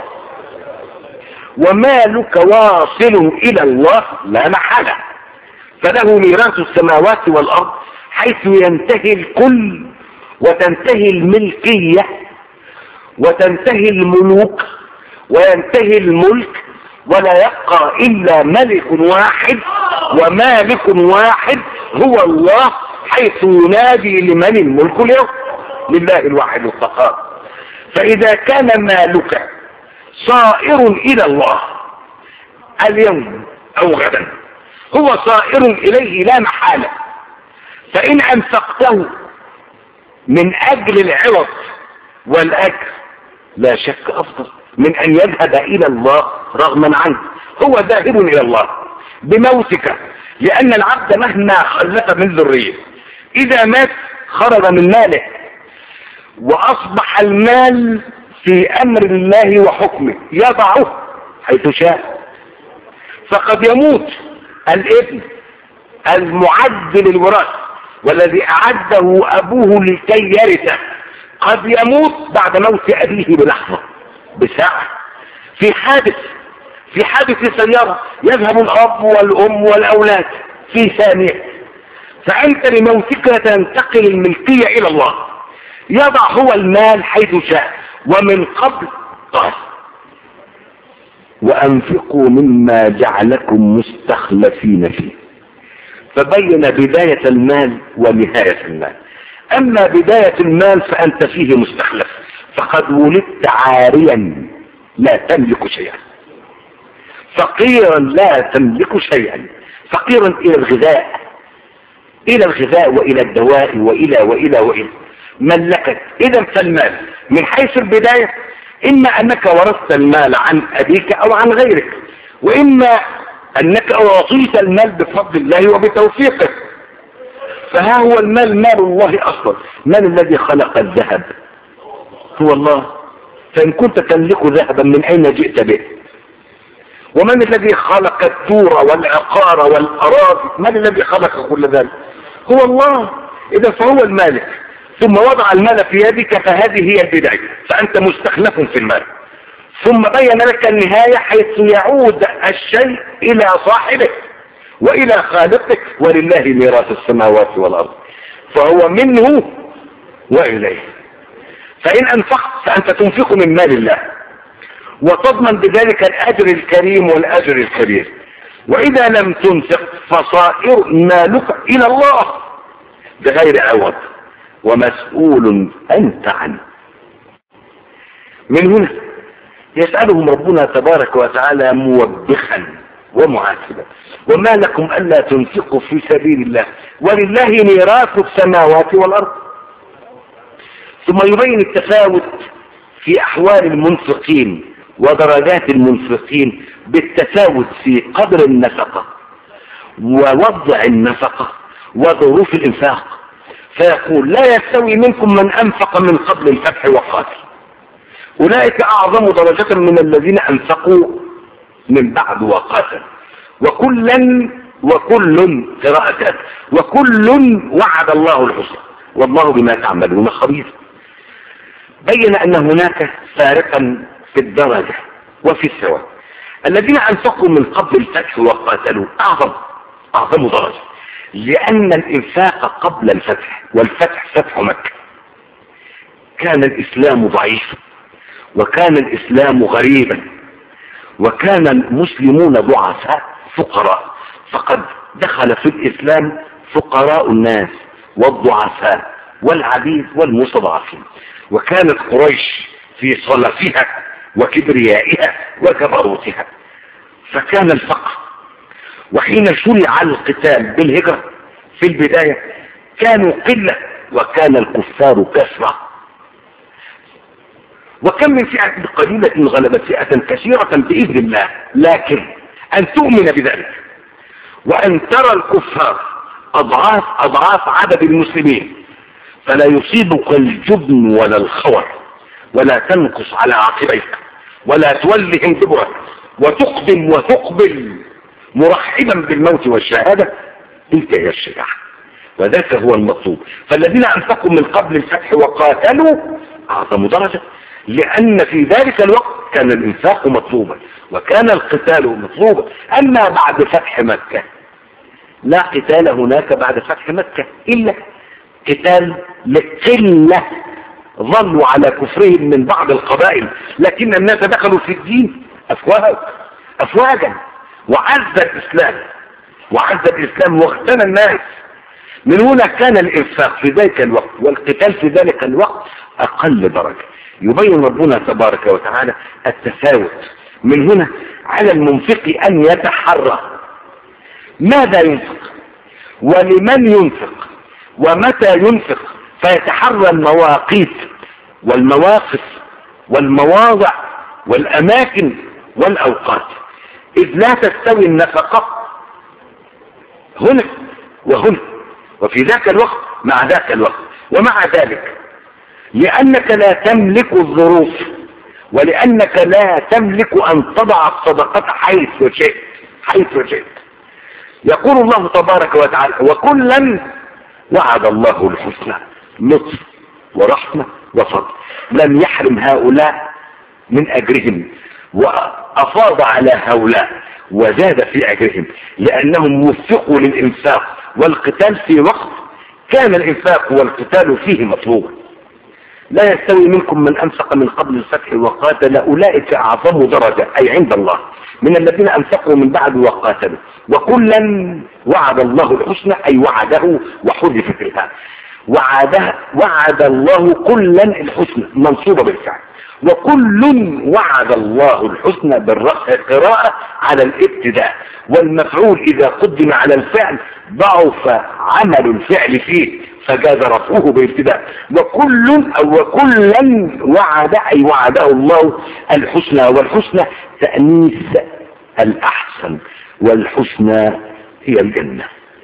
ومالك واصل إلى الله لا محالة، فله ميراث السماوات والأرض، حيث ينتهي الكل وتنتهي الملكية وتنتهي الملوك وينتهي الملك، ولا يبقى إلا ملك واحد ومالك واحد هو الله، حيث ينادي لمن الملك اليوم؟ لله الواحد القهار. فإذا كان مالك صائر إلى الله اليوم أو غدا، هو صائر إليه لا محالة، فإن أنفقته من أجل العوض والأجر لا شك أفضل من أن يذهب إلى الله رغما عنه. هو ذاهب إلى الله بموتك، لأن العبد مهما خلف من ذرية إذا مات خرج من ماله، وأصبح المال في أمر الله وحكمه يضعه حيث شاء. فقد يموت الابن المعد للوراثة والذي أعده أبوه لكي يرثه، قد يموت بعد موت أبيه بلحظة، بساعة، في حادث في حادث سيارة، يذهب الأب والأم والأولاد في ثانية. فأنت لموتك تنتقل الملكية إلى الله، يضع هو المال حيث شاء. ومن قبل قال: وأنفقوا مما جعلكم مستخلفين فيه، فبين بداية المال ونهاية المال. أما بداية المال فأنت فيه مستخلف، فقد ولدت عاريا لا تملك شيئا، فقيرا لا تملك شيئا، فقيرا إلى الغذاء إلى الغذاء وإلى الدواء وإلى وإلى وإلى ملكت. إذا فالمال من حيث البداية إما أنك ورثت المال عن أبيك أو عن غيرك، وإما أنك أعطيت المال بفضل الله وبتوفيقه. فها هو المال مال الله أصلا. من الذي خلق الذهب؟ هو الله. فإن كنت تملك ذهبا من أين جئت به؟ ومن الذي خلق الدور والعقار والأراضي؟ من الذي خلق كل ذلك؟ هو الله. إذا فهو المالك، ثم وضع المال في يدك، فهذه هي البداية، فأنت مستخلف في المال. ثم بين لك النهاية حيث يعود الشيء إلى صاحبه وإلى خالقه، ولله ميراث السماوات والأرض، فهو منه وإليه. فإن أنفقت فأنت تنفق من مال الله، وتضمن بذلك الأجر الكريم والأجر الكبير. وإذا لم تنفق فصائر مالك إلى الله بغير عوض، ومسؤول أنت عنه. من هنا يسألهم ربنا تبارك وتعالى موبخا ومعاتبا: وما لكم ألا تنفقوا في سبيل الله ولله ميراث السماوات والأرض. ثم يبين التفاوت في أحوال المنفقين ودرجات المنفقين بالتفاوت في قدر النفقة ووضع النفقة وظروف الإنفاق، فيقول: لا يستوي منكم من أنفق من قبل الفتح وقاتل، أولئك أعظم درجة من الذين أنفقوا من بعد وقاتل، وكلا وكل قراءتان وكل وعد الله الحسنى والله بما تعملون خبير. بين أن هناك فارقا في الدرجة وفي الثواب. الذين أنفقوا من قبل الفتح وقاتلوا أعظم أعظم درجة، لأن الإنفاق قبل الفتح، والفتح فتح مكة، كان الإسلام ضعيفا، وكان الإسلام غريبا، وكان المسلمون ضعفاء فقراء، فقد دخل في الإسلام فقراء الناس والضعفاء والعبيد والمستضعفين. وكانت قريش في صلفها وكبريائها وجبروتها، فكان الفقر. وحين شرع القتال بالهجرة في البداية كانوا قلة، وكان الكفار كثرة. وكم من فئة قليلة غلبت فئة كثيرة بإذن الله. لكن أن تؤمن بذلك وأن ترى الكفار أضعاف أضعاف عدد المسلمين، فلا يصيبك الجبن ولا الخور، ولا تنقص على عقبيك، ولا تولهم دبرك، وتقدم وتقبل مرحبا بالموت والشهادة. تلك هي الشجاعة، وذاك هو المطلوب. فالذين أنفقوا من قبل الفتح وقاتلوا أعظم درجة، لأن في ذلك الوقت كان الإنفاق مطلوبا وكان القتال مطلوبا. أما بعد فتح مكة لا قتال هناك بعد فتح مكة إلا قتال لقلة ظلوا على كفرهم من بعض القبائل، لكن الناس دخلوا في الدين أفواجا أفواجا وعز الإسلام وعز الإسلام واغتنى الناس. من هنا كان الإنفاق في ذلك الوقت والقتال في ذلك الوقت أقل درجة. يبين ربنا تبارك وتعالى التفاوت. من هنا على المنفق أن يتحرى ماذا ينفق ولمن ينفق ومتى ينفق، فيتحرى المواقيت والمواقف والمواضع والأماكن والأوقات، إذ لا تستوي النفقة هنا وهنا وفي ذاك الوقت مع ذاك الوقت. ومع ذلك لأنك لا تملك الظروف، ولأنك لا تملك أن تضع الصدقات حيث وشئت حيث وشئت، يقول الله تبارك وتعالى: وكلا وعد الله الحسنى، لطف ورحمة وفضل، لم يحرم هؤلاء من أجرهم وأفاض على هؤلاء وزاد في أجرهم، لأنهم وفقوا للإنفاق والقتال في وقت كان الإنفاق والقتال فيه مطلوبا. لا يستوي منكم من أنفق من قبل الفتح وقاتل، أولئك أعظم درجة أي عند الله من الذين أنفقوا من بعد وقاتلوا. وكلا وعد الله الحسنى أي وعده وحذفت الهاء، وعده وعد الله كلا الحسنى منصوبة بالفعل، وكل وعد الله الحسنى بالقراءة على الابتداء، والمفعول إذا قدم على الفعل ضعف عمل الفعل فيه فجاز رفعه بالابتداء. وكل أو وكلا وعد أي وعده الله الحسنى، والحسنى تأنيث الأحسن، والحسنى هي الجنة،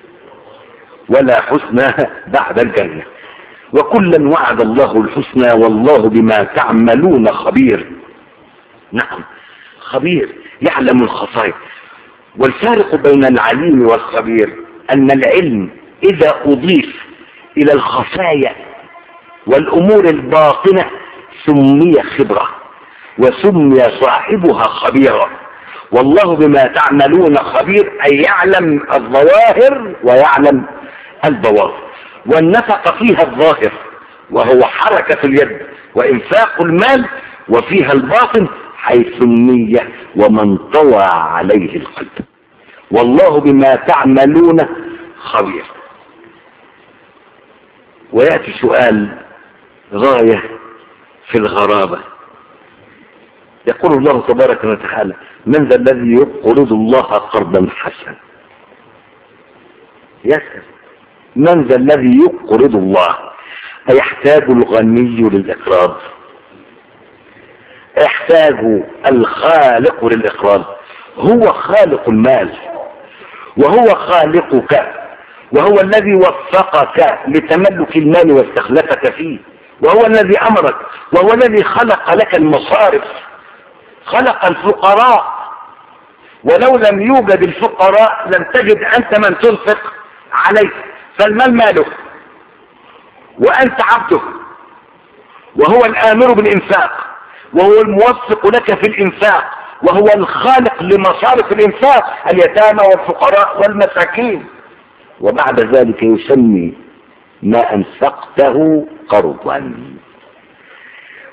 ولا حسنى بعد الجنة. وكلا وعد الله الحسنى والله بما تعملون خبير. نعم خبير يعلم الخفايا. والفارق بين العليم والخبير أن العلم إذا أضيف إلى الخفايا والأمور الباطنة سمي خبرة وسمي صاحبها خبيرا، والله بما تعملون خبير أي يعلم الظواهر ويعلم البواطن. والنفق فيها الظاهر وهو حركة اليد وإنفاق المال، وفيها الباطن حيث النية ومن طوى عليه القلب. والله بما تعملون خبير. ويأتي سؤال غاية في الغرابة، يقول الله تبارك وتعالى: من ذا الذي يقرض الله قرضا حسنا؟ يسأل من ذا الذي يقرض الله؟ أيحتاج الغني للإقراض؟ يحتاج الخالق للإقراض؟ هو خالق المال وهو خالقك، وهو الذي وفقك لتملك المال واستخلفك فيه، وهو الذي أمرك، وهو الذي خلق لك المصارف، خلق الفقراء. ولو لم يوجد الفقراء لم تجد أنت من تنفق عليه، فالمال مالك وأنت عبده، وهو الآمر بالإنفاق، وهو الموفق لك في الإنفاق، وهو الخالق لمصارف الإنفاق، اليتامى والفقراء والمساكين. وبعد ذلك يسمي ما أنفقته قرضا.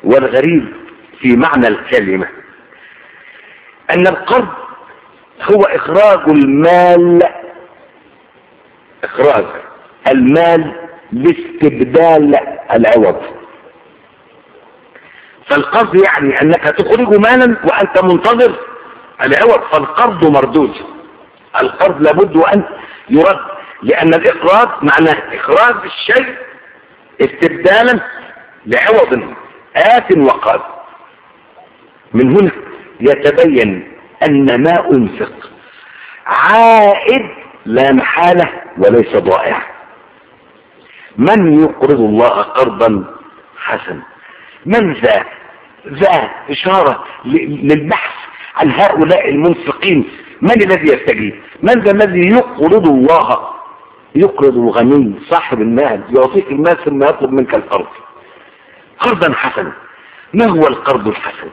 والغريب في معنى الكلمة ان القرض هو اخراج المال اخراج المال لاستبدال العوض. فالقرض يعني انك تخرج مالا وانت منتظر العوض، فالقرض مردود. القرض لابد ان يرد، لان الاقراض معناه اخراج الشيء استبدالا لعوض آت وقال. من هنا يتبين ان ما انفق عائد لا محالة وليس ضائع. من يقرض الله قرضا حسنا؟ من ذا؟ ذا إشارة للبحث عن هؤلاء المنفقين. من الذي يستجيب؟ من ذا الذي يقرض الله؟ يقرض الغني صاحب المال، يعطيك المال ثم يطلب منك القرض قرضا حسنا. ما هو القرض الحسن؟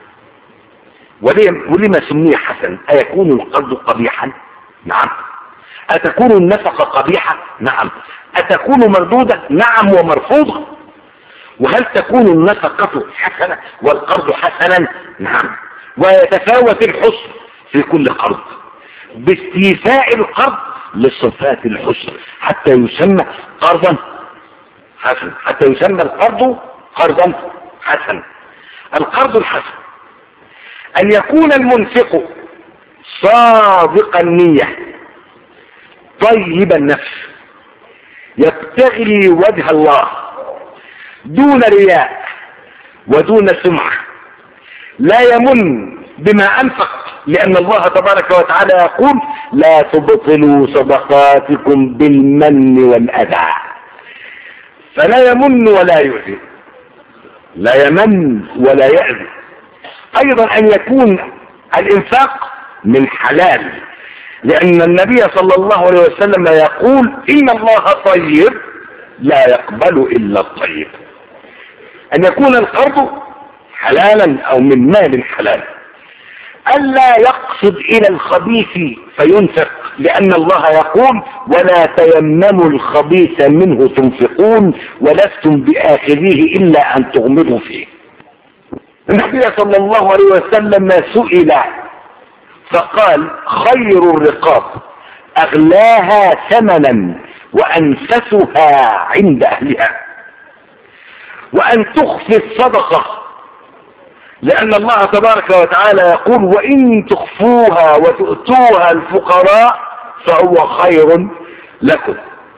ولما سمي حسن؟ أيكون القرض قبيحا؟ نعم. أتكون النفقة قبيحة؟ نعم. أتكون مردودة؟ نعم ومرفوضة. وهل تكون النفقة حسنة والقرض حسنا؟ نعم. ويتفاوت الحسن في كل قرض باستيفاء القرض لصفات الحسن حتى يسمى قرضا حسنا، حتى يسمى القرض قرضا حسنا. القرض الحسن أن يكون المنفق صادق النية طيب النفس يبتغي وجه الله دون رياء ودون سمعة، لا يمن بما أنفق، لأن الله تبارك وتعالى يقول لا تبطلوا صدقاتكم بالمن والأذى. فلا يمن ولا يؤذي، لا يمن ولا يأذي. أيضا أن يكون الإنفاق من حلال، لأن النبي صلى الله عليه وسلم يقول إن الله طيب لا يقبل إلا الطيب. أن يكون القرض حلالا أو من مال حلال. ألا يقصد إلى الخبيث فينفق، لأن الله يقول ولا تيمموا الخبيث منه تنفقون ولستم بآخذيه إلا أن تغمضوا فيه. النبي صلى الله عليه وسلم سئل فقال خير الرقاب أغلاها ثمنا وأنفسها عند أهلها، وأن تخفي الصدقة، لأن الله تبارك وتعالى يقول وإن تخفوها وتؤتوها الفقراء فهو خير لكم.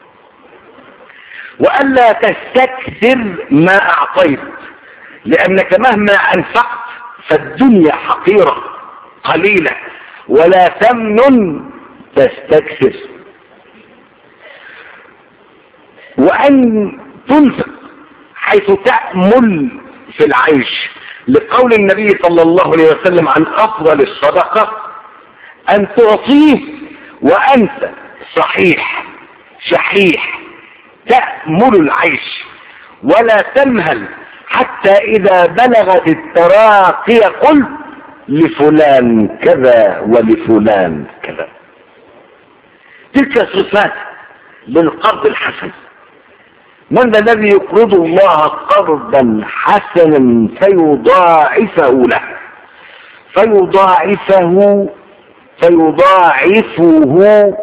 وألا تستكثر ما أعطيت، لأنك مهما أنفقت فالدنيا حقيرة قليلة، ولا تمنن تستكثر. وأن تنفق حيث تأمل في العيش، لقول النبي صلى الله عليه وسلم عن أفضل الصدقة أن تعطيه وأنت صحيح شحيح تأمل العيش، ولا تمهل حتى إذا بلغت التراقي قل لفلان كذا ولفلان كذا. تلك صفات للقرض الحسن. من الذي يقرض الله قرضا حسنا فيضاعفه له فيضاعفه فيضاعفه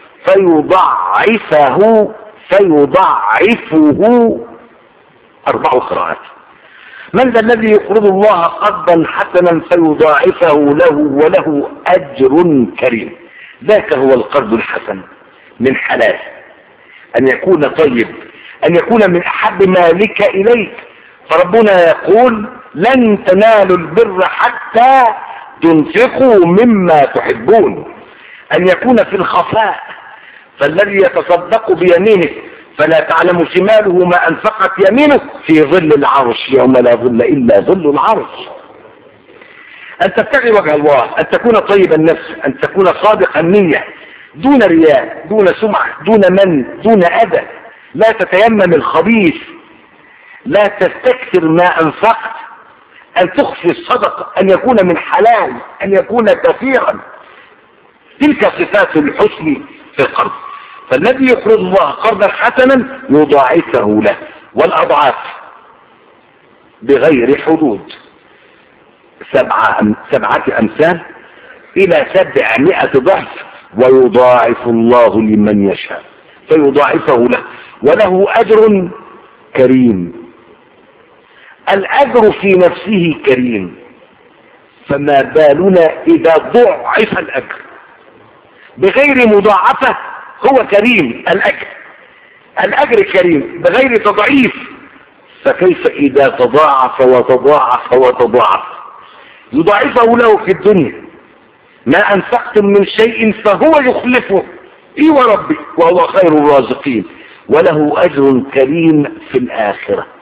فيضاعفه فيضاعفه أربع قراءات. من ذا الذي يقرض الله قرضا حسنا فيضاعفه له وله أجر كريم؟ ذاك هو القرض الحسن من حلال، أن يكون طيب، أن يكون من أحب مالك إليك. فربنا يقول لن تنالوا البر حتى تنفقوا مما تحبون. أن يكون في الخفاء، فالذي يتصدق بيمينه فلا تعلم شماله ما أنفقت يمينه في ظل العرش يوم لا ظل إلا ظل العرش. أن تبتغي وجه الله، أن تكون طيب النفس، أن تكون صادق النية دون رياء دون سمعة دون من دون أذى. لا تتيمم الخبيث، لا تستكثر ما أنفقت، أن تخفي الصدقة، أن يكون من حلال، أن يكون كثيرا. تلك صفات الحسن في القرض. فالذي يقرض الله قرضا حسنا يضاعفه له، والأضعاف بغير حدود، سبعة سبعة أمثال إلى سبعمائة ضعف، ويضاعف الله لمن يشاء، فيضاعفه له وله أجر كريم. الأجر في نفسه كريم، فما بالنا إذا ضعف الأجر بغير مضاعفة؟ هو كريم الأجر، الأجر كريم بغير تضعيف، فكيف إذا تضاعف وتضاعف وتضاعف؟ يضاعفه له في الدنيا، ما أنفقتم من شيء فهو يخلفه، إي وربي وهو خير الرازقين، وله أجر كريم في الآخرة.